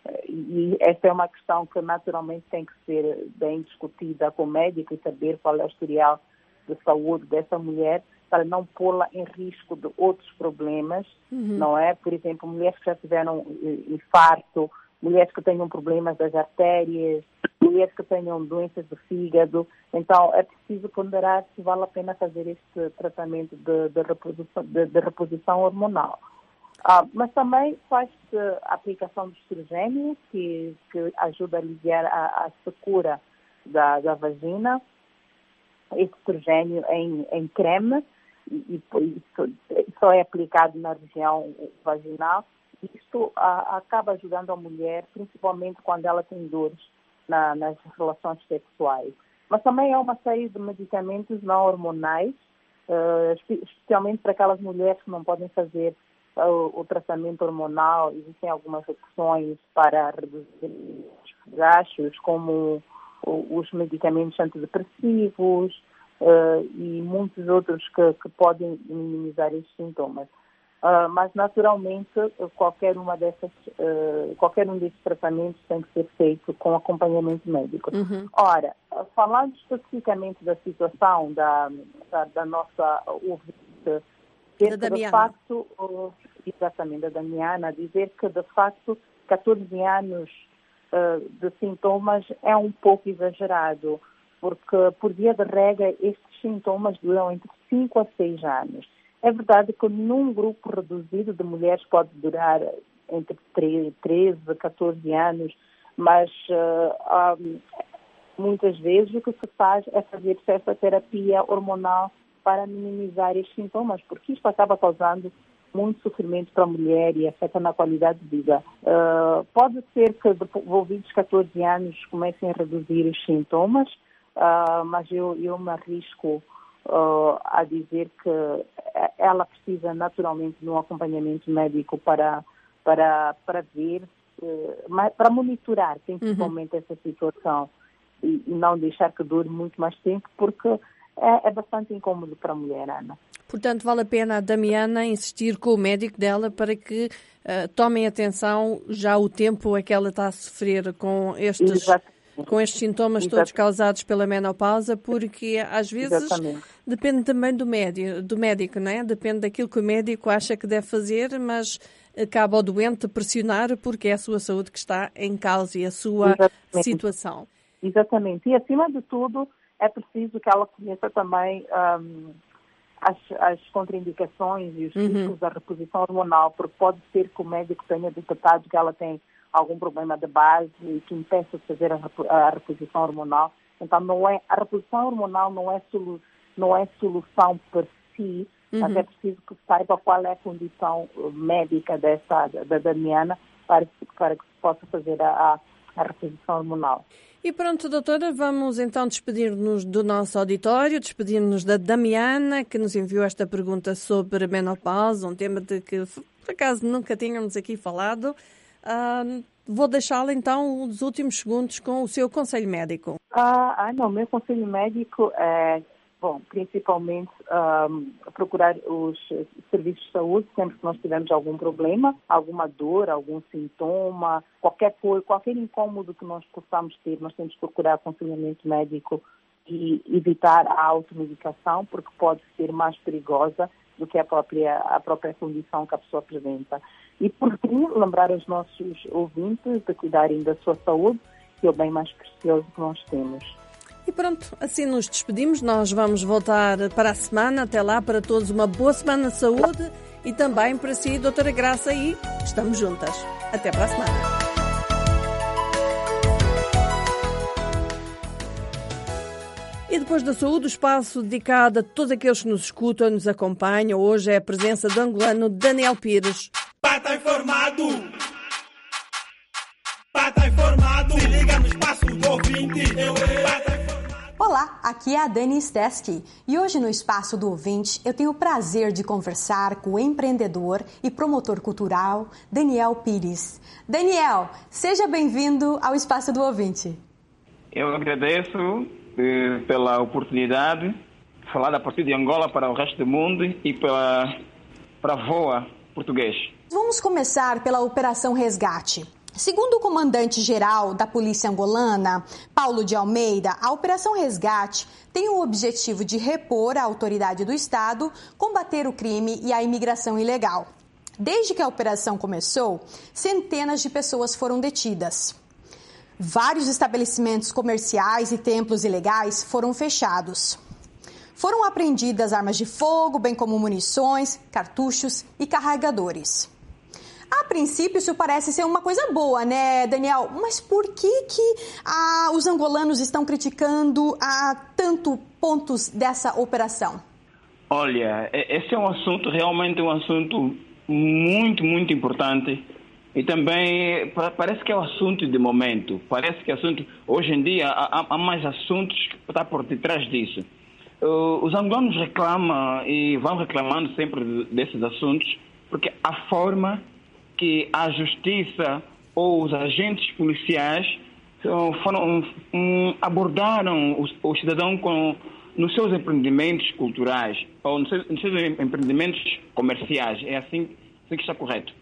E essa é uma questão que naturalmente tem que ser bem discutida com o médico e saber qual é o historial de saúde dessa mulher para não pô-la em risco de outros problemas, uhum. não é? Por exemplo, mulheres que já tiveram infarto, mulheres que tenham problemas das artérias, mulheres que tenham doenças do fígado. Então, é preciso ponderar se vale a pena fazer este tratamento de, de, reposição, de, de reposição hormonal. Ah, mas também faz-se a aplicação do estrogênio, que, que ajuda a aliviar a, a secura da, da vagina. Esse estrogênio em, em creme, e, e só é aplicado na região vaginal. Isto a, acaba ajudando a mulher, principalmente quando ela tem dores na, nas relações sexuais. Mas também há uma série de medicamentos não hormonais, uh, especialmente para aquelas mulheres que não podem fazer o, o tratamento hormonal, existem algumas opções para reduzir os gastos, como o, os medicamentos antidepressivos uh, e muitos outros que, que podem minimizar estes sintomas. Uh, mas, naturalmente, qualquer uma dessas, uh, qualquer um desses tratamentos tem que ser feito com acompanhamento médico. Uhum. Ora, falando especificamente da situação da, da, da nossa ouvinte, dizer que, de facto, uh, exatamente, da Damiana, dizer que, de facto, catorze anos uh, de sintomas é um pouco exagerado, porque, por via de regra, estes sintomas duram entre cinco a seis anos. É verdade que num grupo reduzido de mulheres pode durar entre treze a catorze anos, mas uh, um, muitas vezes o que se faz é fazer essa terapia hormonal para minimizar estes sintomas, porque isto acaba causando muito sofrimento para a mulher e afeta na qualidade de vida. Uh, pode ser que devolvidos catorze anos comecem a reduzir os sintomas, uh, mas eu, eu me arrisco Uh, a dizer que ela precisa naturalmente de um acompanhamento médico para, para, para ver, uh, para monitorar principalmente uhum. essa situação e, e não deixar que dure muito mais tempo, porque é, é bastante incômodo para a mulher, Ana. Portanto, vale a pena a Damiana insistir com o médico dela para que uh, tomem atenção já o tempo a que ela está a sofrer com estes... Exato. Com estes sintomas Exato. Todos causados pela menopausa, porque às vezes Exatamente. Depende também do médico, do médico, não é? Depende daquilo que o médico acha que deve fazer, mas acaba o doente pressionar porque é a sua saúde que está em causa e a sua Exatamente. Situação. Exatamente. E, acima de tudo, é preciso que ela conheça também um, as, as contraindicações e os riscos uhum. da reposição hormonal, porque pode ser que o médico tenha detectado que ela tem algum problema de base e que impeça de fazer a, a reposição hormonal. Então, não é, a reposição hormonal não é, solu, não é solução por si, uhum. mas é preciso que saiba qual é a condição médica dessa, da Damiana para, para que se possa fazer a, a, a reposição hormonal. E pronto, doutora, vamos então despedir-nos do nosso auditório, despedir-nos da Damiana, que nos enviou esta pergunta sobre menopausa, um tema de que, por acaso, nunca tínhamos aqui falado. Uh, vou deixá-la então os últimos segundos com o seu conselho médico. Ah, ah não, meu conselho médico é, bom, principalmente um, procurar os serviços de saúde sempre que nós tivermos algum problema, alguma dor, algum sintoma, qualquer coisa, qualquer incômodo que nós possamos ter, nós temos que procurar aconselhamento médico e evitar a automedicação, porque pode ser mais perigosa do que a própria, a própria condição que a pessoa apresenta. E, por fim, lembrar os nossos ouvintes de cuidarem da sua saúde, que é o bem mais precioso que nós temos. E pronto, assim nos despedimos. Nós vamos voltar para a semana. Até lá, para todos, uma boa semana de saúde e também para si, doutora Graça, e estamos juntas. Até para a semana. E depois da saúde, o espaço dedicado a todos aqueles que nos escutam e nos acompanham. Hoje é a presença do angolano Daniel Pires. Pata informado. Pata informado. Se liga no espaço do ouvinte. Eu Olá, aqui é a Dani Steski e hoje no Espaço do Ouvinte eu tenho o prazer de conversar com o empreendedor e promotor cultural Daniel Pires. Daniel, seja bem-vindo ao Espaço do Ouvinte. Eu agradeço eh, pela oportunidade de falar a partir de Angola para o resto do mundo e pela, para a VOA português. Vamos começar pela Operação Resgate. Segundo o comandante-geral da Polícia Angolana, Paulo de Almeida, a Operação Resgate tem o objetivo de repor a autoridade do Estado, combater o crime e a imigração ilegal. Desde que a operação começou, centenas de pessoas foram detidas. Vários estabelecimentos comerciais e templos ilegais foram fechados. Foram apreendidas armas de fogo, bem como munições, cartuchos e carregadores. A princípio, isso parece ser uma coisa boa, né, Daniel? Mas por que que ah, os angolanos estão criticando a tanto pontos dessa operação? Olha, esse é um assunto, realmente um assunto muito, muito importante. E também parece que é um assunto de momento. Parece que é assunto, hoje em dia há, há mais assuntos que estão por detrás disso. Uh, os angolanos reclamam e vão reclamando sempre desses assuntos, porque a forma que a justiça ou os agentes policiais foram, um, abordaram o, o cidadão com, nos seus empreendimentos culturais ou nos seus, nos seus empreendimentos comerciais. É assim, assim que está correto.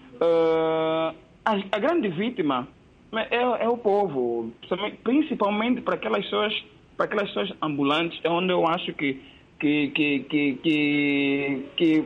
Uh, a, a grande vítima é, é o povo, principalmente para aquelas pessoas, para aquelas pessoas ambulantes, é onde eu acho que, que, que, que, que, que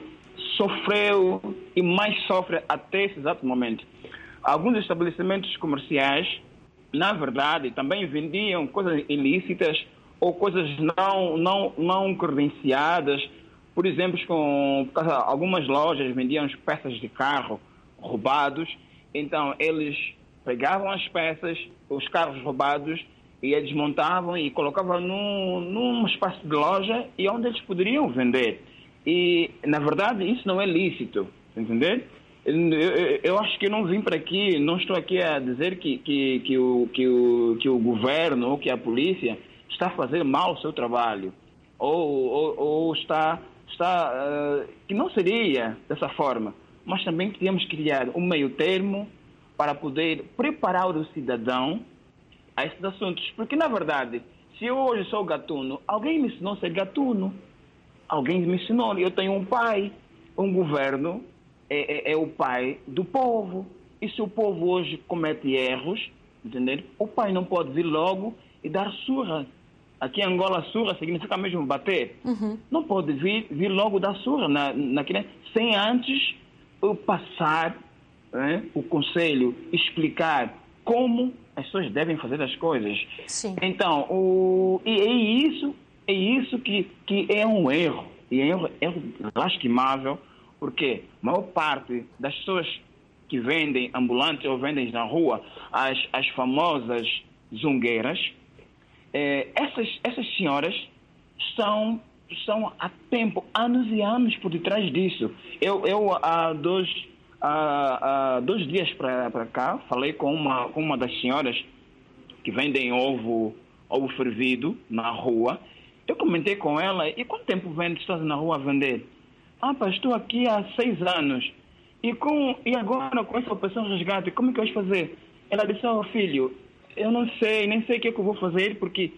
sofreu e mais sofre até esse exato momento. Alguns estabelecimentos comerciais, na verdade, também vendiam coisas ilícitas ou coisas não, não, não credenciadas. Por exemplo, com algumas lojas vendiam peças de carro roubados. Então, eles pegavam as peças, os carros roubados, e desmontavam e colocavam num, num espaço de loja e onde eles poderiam vender. E, na verdade, isso não é lícito, entendeu? Eu, eu, eu acho que eu não vim para aqui, não estou aqui a dizer que, que, que, o, que, o, que o governo ou que a polícia está a fazer mal o seu trabalho. Ou, ou, ou está... está uh, que não seria dessa forma. Mas também queríamos criar um meio termo para poder preparar o cidadão a esses assuntos. Porque, na verdade, se eu hoje sou gatuno, alguém me ensinou a ser gatuno. Alguém me ensinou. Eu tenho um pai. Um governo é, é, é o pai do povo. E se o povo hoje comete erros, entender? O pai não pode vir logo e dar surra. Aqui em Angola, surra significa mesmo bater. Uhum. Não pode vir, vir logo dar surra na, na criança, sem antes eu passar, né, o conselho, explicar como as pessoas devem fazer as coisas. Sim. Então, o, e é isso, é isso que, que é um erro. E é um erro lastimável, porque a maior parte das pessoas que vendem ambulantes ou vendem na rua, as, as famosas zungueiras, é, essas, essas senhoras são, são há tempo, anos e anos por detrás disso. Eu, eu há dois... Há, há dois dias para cá, falei com uma, com uma das senhoras que vendem ovo, ovo fervido na rua. Eu comentei com ela, e quanto tempo vende, estás na rua a vender? Ah, pá, estou aqui há seis anos. E, com, e agora com essa operação resgate, como é que eu vou fazer? Ela disse, oh filho, eu não sei, nem sei o que é que eu vou fazer, porque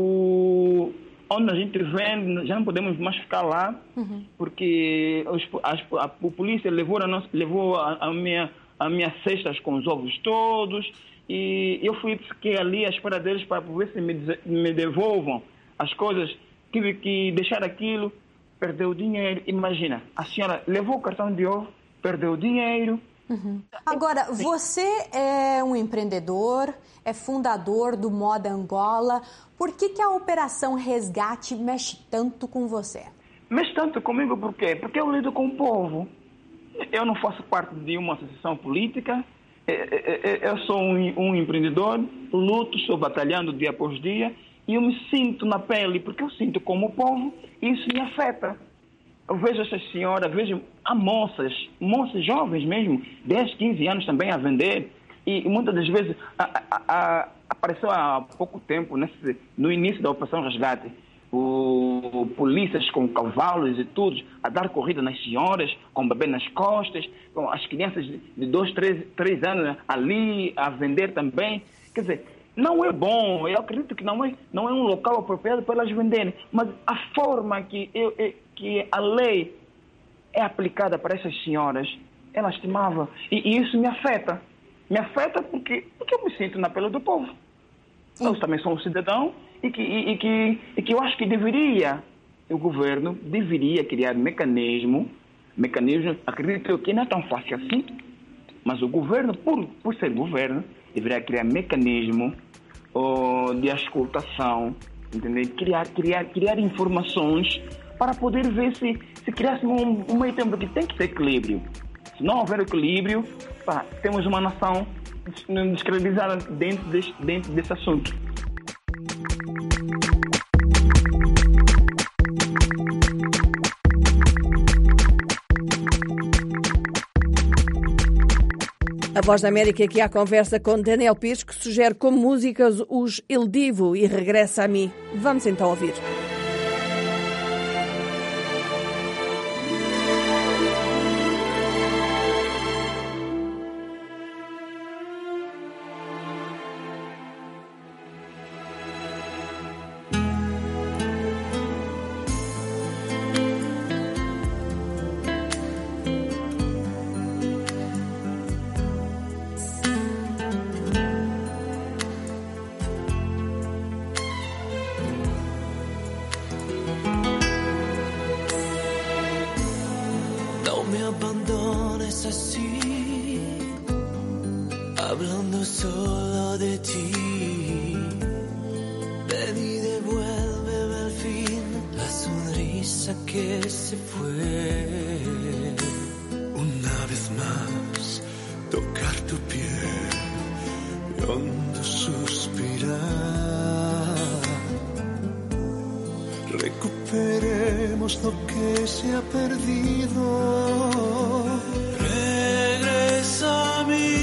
o... onde a gente vende, já não podemos mais ficar lá, uhum. porque os, as, a, a polícia levou, a, nossa, levou a, a, minha, a minha cestas com os ovos todos, e eu fui fiquei ali à espera deles para ver se me, me devolvam as coisas. Tive que deixar aquilo, perdeu o dinheiro. Imagina, a senhora levou o cartão de ovo, perdeu o dinheiro. Uhum. Agora, você é um empreendedor, é fundador do Moda Angola. Por que, que a Operação Resgate mexe tanto com você? Mexe tanto comigo por quê? Porque eu lido com o povo. Eu não faço parte de uma associação política. Eu sou um, um empreendedor, luto, estou batalhando dia após dia e eu me sinto na pele, porque eu sinto como o povo e isso me afeta. Eu vejo essas senhoras, vejo há moças, moças jovens mesmo, dez, quinze anos também a vender. E muitas das vezes a, a, a, apareceu há pouco tempo, nesse, no início da Operação Resgate, o, polícias com cavalos e tudo, a dar corrida nas senhoras, com o bebê nas costas, com as crianças de dois, três, três anos ali a vender também. Quer dizer, não é bom, eu acredito que não é, não é um local apropriado para elas venderem, mas a forma que, eu, eu, que a lei é aplicada para essas senhoras é lastimável. E, e isso me afeta. Me afeta porque, porque eu me sinto na pele do povo. Sim. Eu também sou um cidadão e que, e, e, que, e que eu acho que deveria, o governo deveria criar mecanismo, mecanismo, acredito que não é tão fácil assim, mas o governo, por, por ser governo, deveria criar mecanismo oh, de auscultação, entendeu? Criar, criar, criar informações para poder ver se, se criasse um, um meio tempo, que tem que ter equilíbrio. Se não houver equilíbrio, pá, temos uma nação descredibilizada dentro desse, dentro desse assunto. A Voz da América aqui à conversa com Daniel Pires, que sugere como músicas os Il Divo e Regressa a Mim. Vamos então ouvir. solo de ti. Ven y devuélveme al fin la sonrisa que se fue. Una vez más, tocar tu piel y hondo suspirar. Recuperemos lo que se ha perdido. Regresa a mí.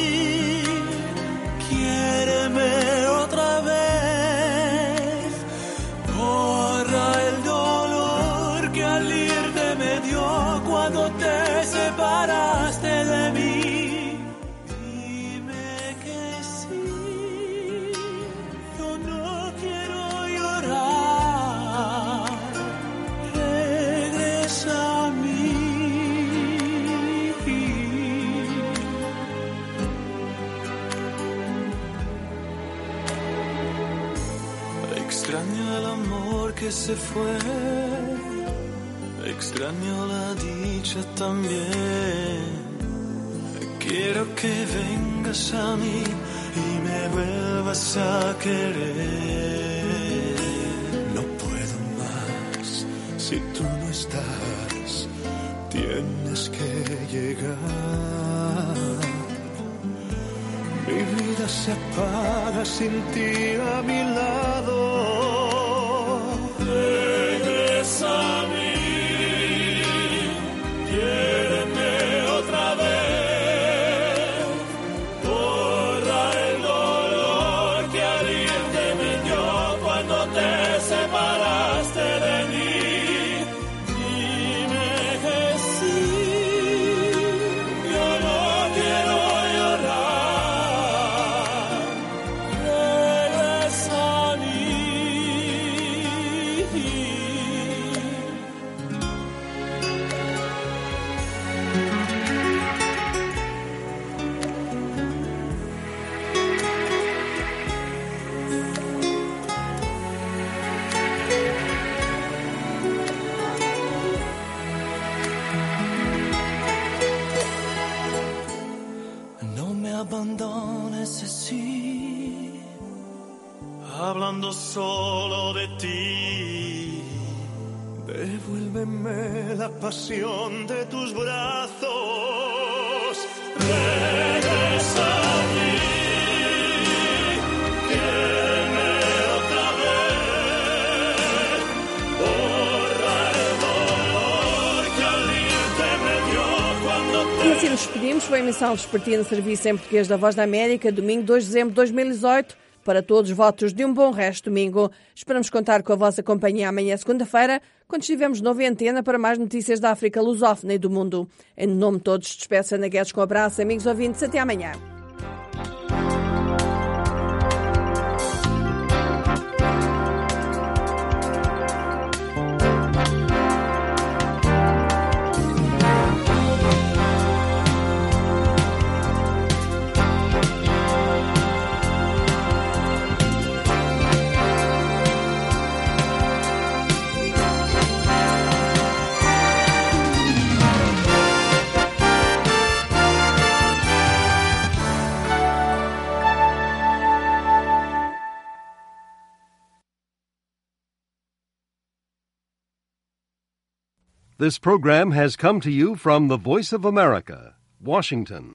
Quiéreme otra vez, borra el dolor que al irte me dio cuando te separaste de mí. Dime que sí, yo no quiero llorar. Regresa a mí. Extraño el amor que se fue, extraño la dicha también. Quiero que vengas a mí y me vuelvas a querer. No puedo más si tú no estás, tienes que llegar. Mi vida se apaga sin ti a mi lado. Regresa a mí, quiéreme otra vez, borra el dolor que al irte me dio cuando te separaste de mí. Dime que sí, yo no quiero llorar. Regresa a mí. No me abandones así, hablando solo de ti. Devuélveme la pasión de tus brazos. Regresa a mí, quiéreme otra vez, borra el dolor que al irte me dio cuando te... E assim nos despedimos. Foi a emissão vespertina Serviço em Português da Voz da América, domingo dois de dezembro de dois mil e dezoito. Para todos, votos de um bom resto de domingo. Esperamos contar com a vossa companhia amanhã, segunda-feira, quando estivermos de novo em antena para mais notícias da África lusófona e do mundo. Em nome de todos, despeça Ana Guedes com um abraço, amigos ouvintes. Até amanhã. This program has come to you from the Voice of America, Washington.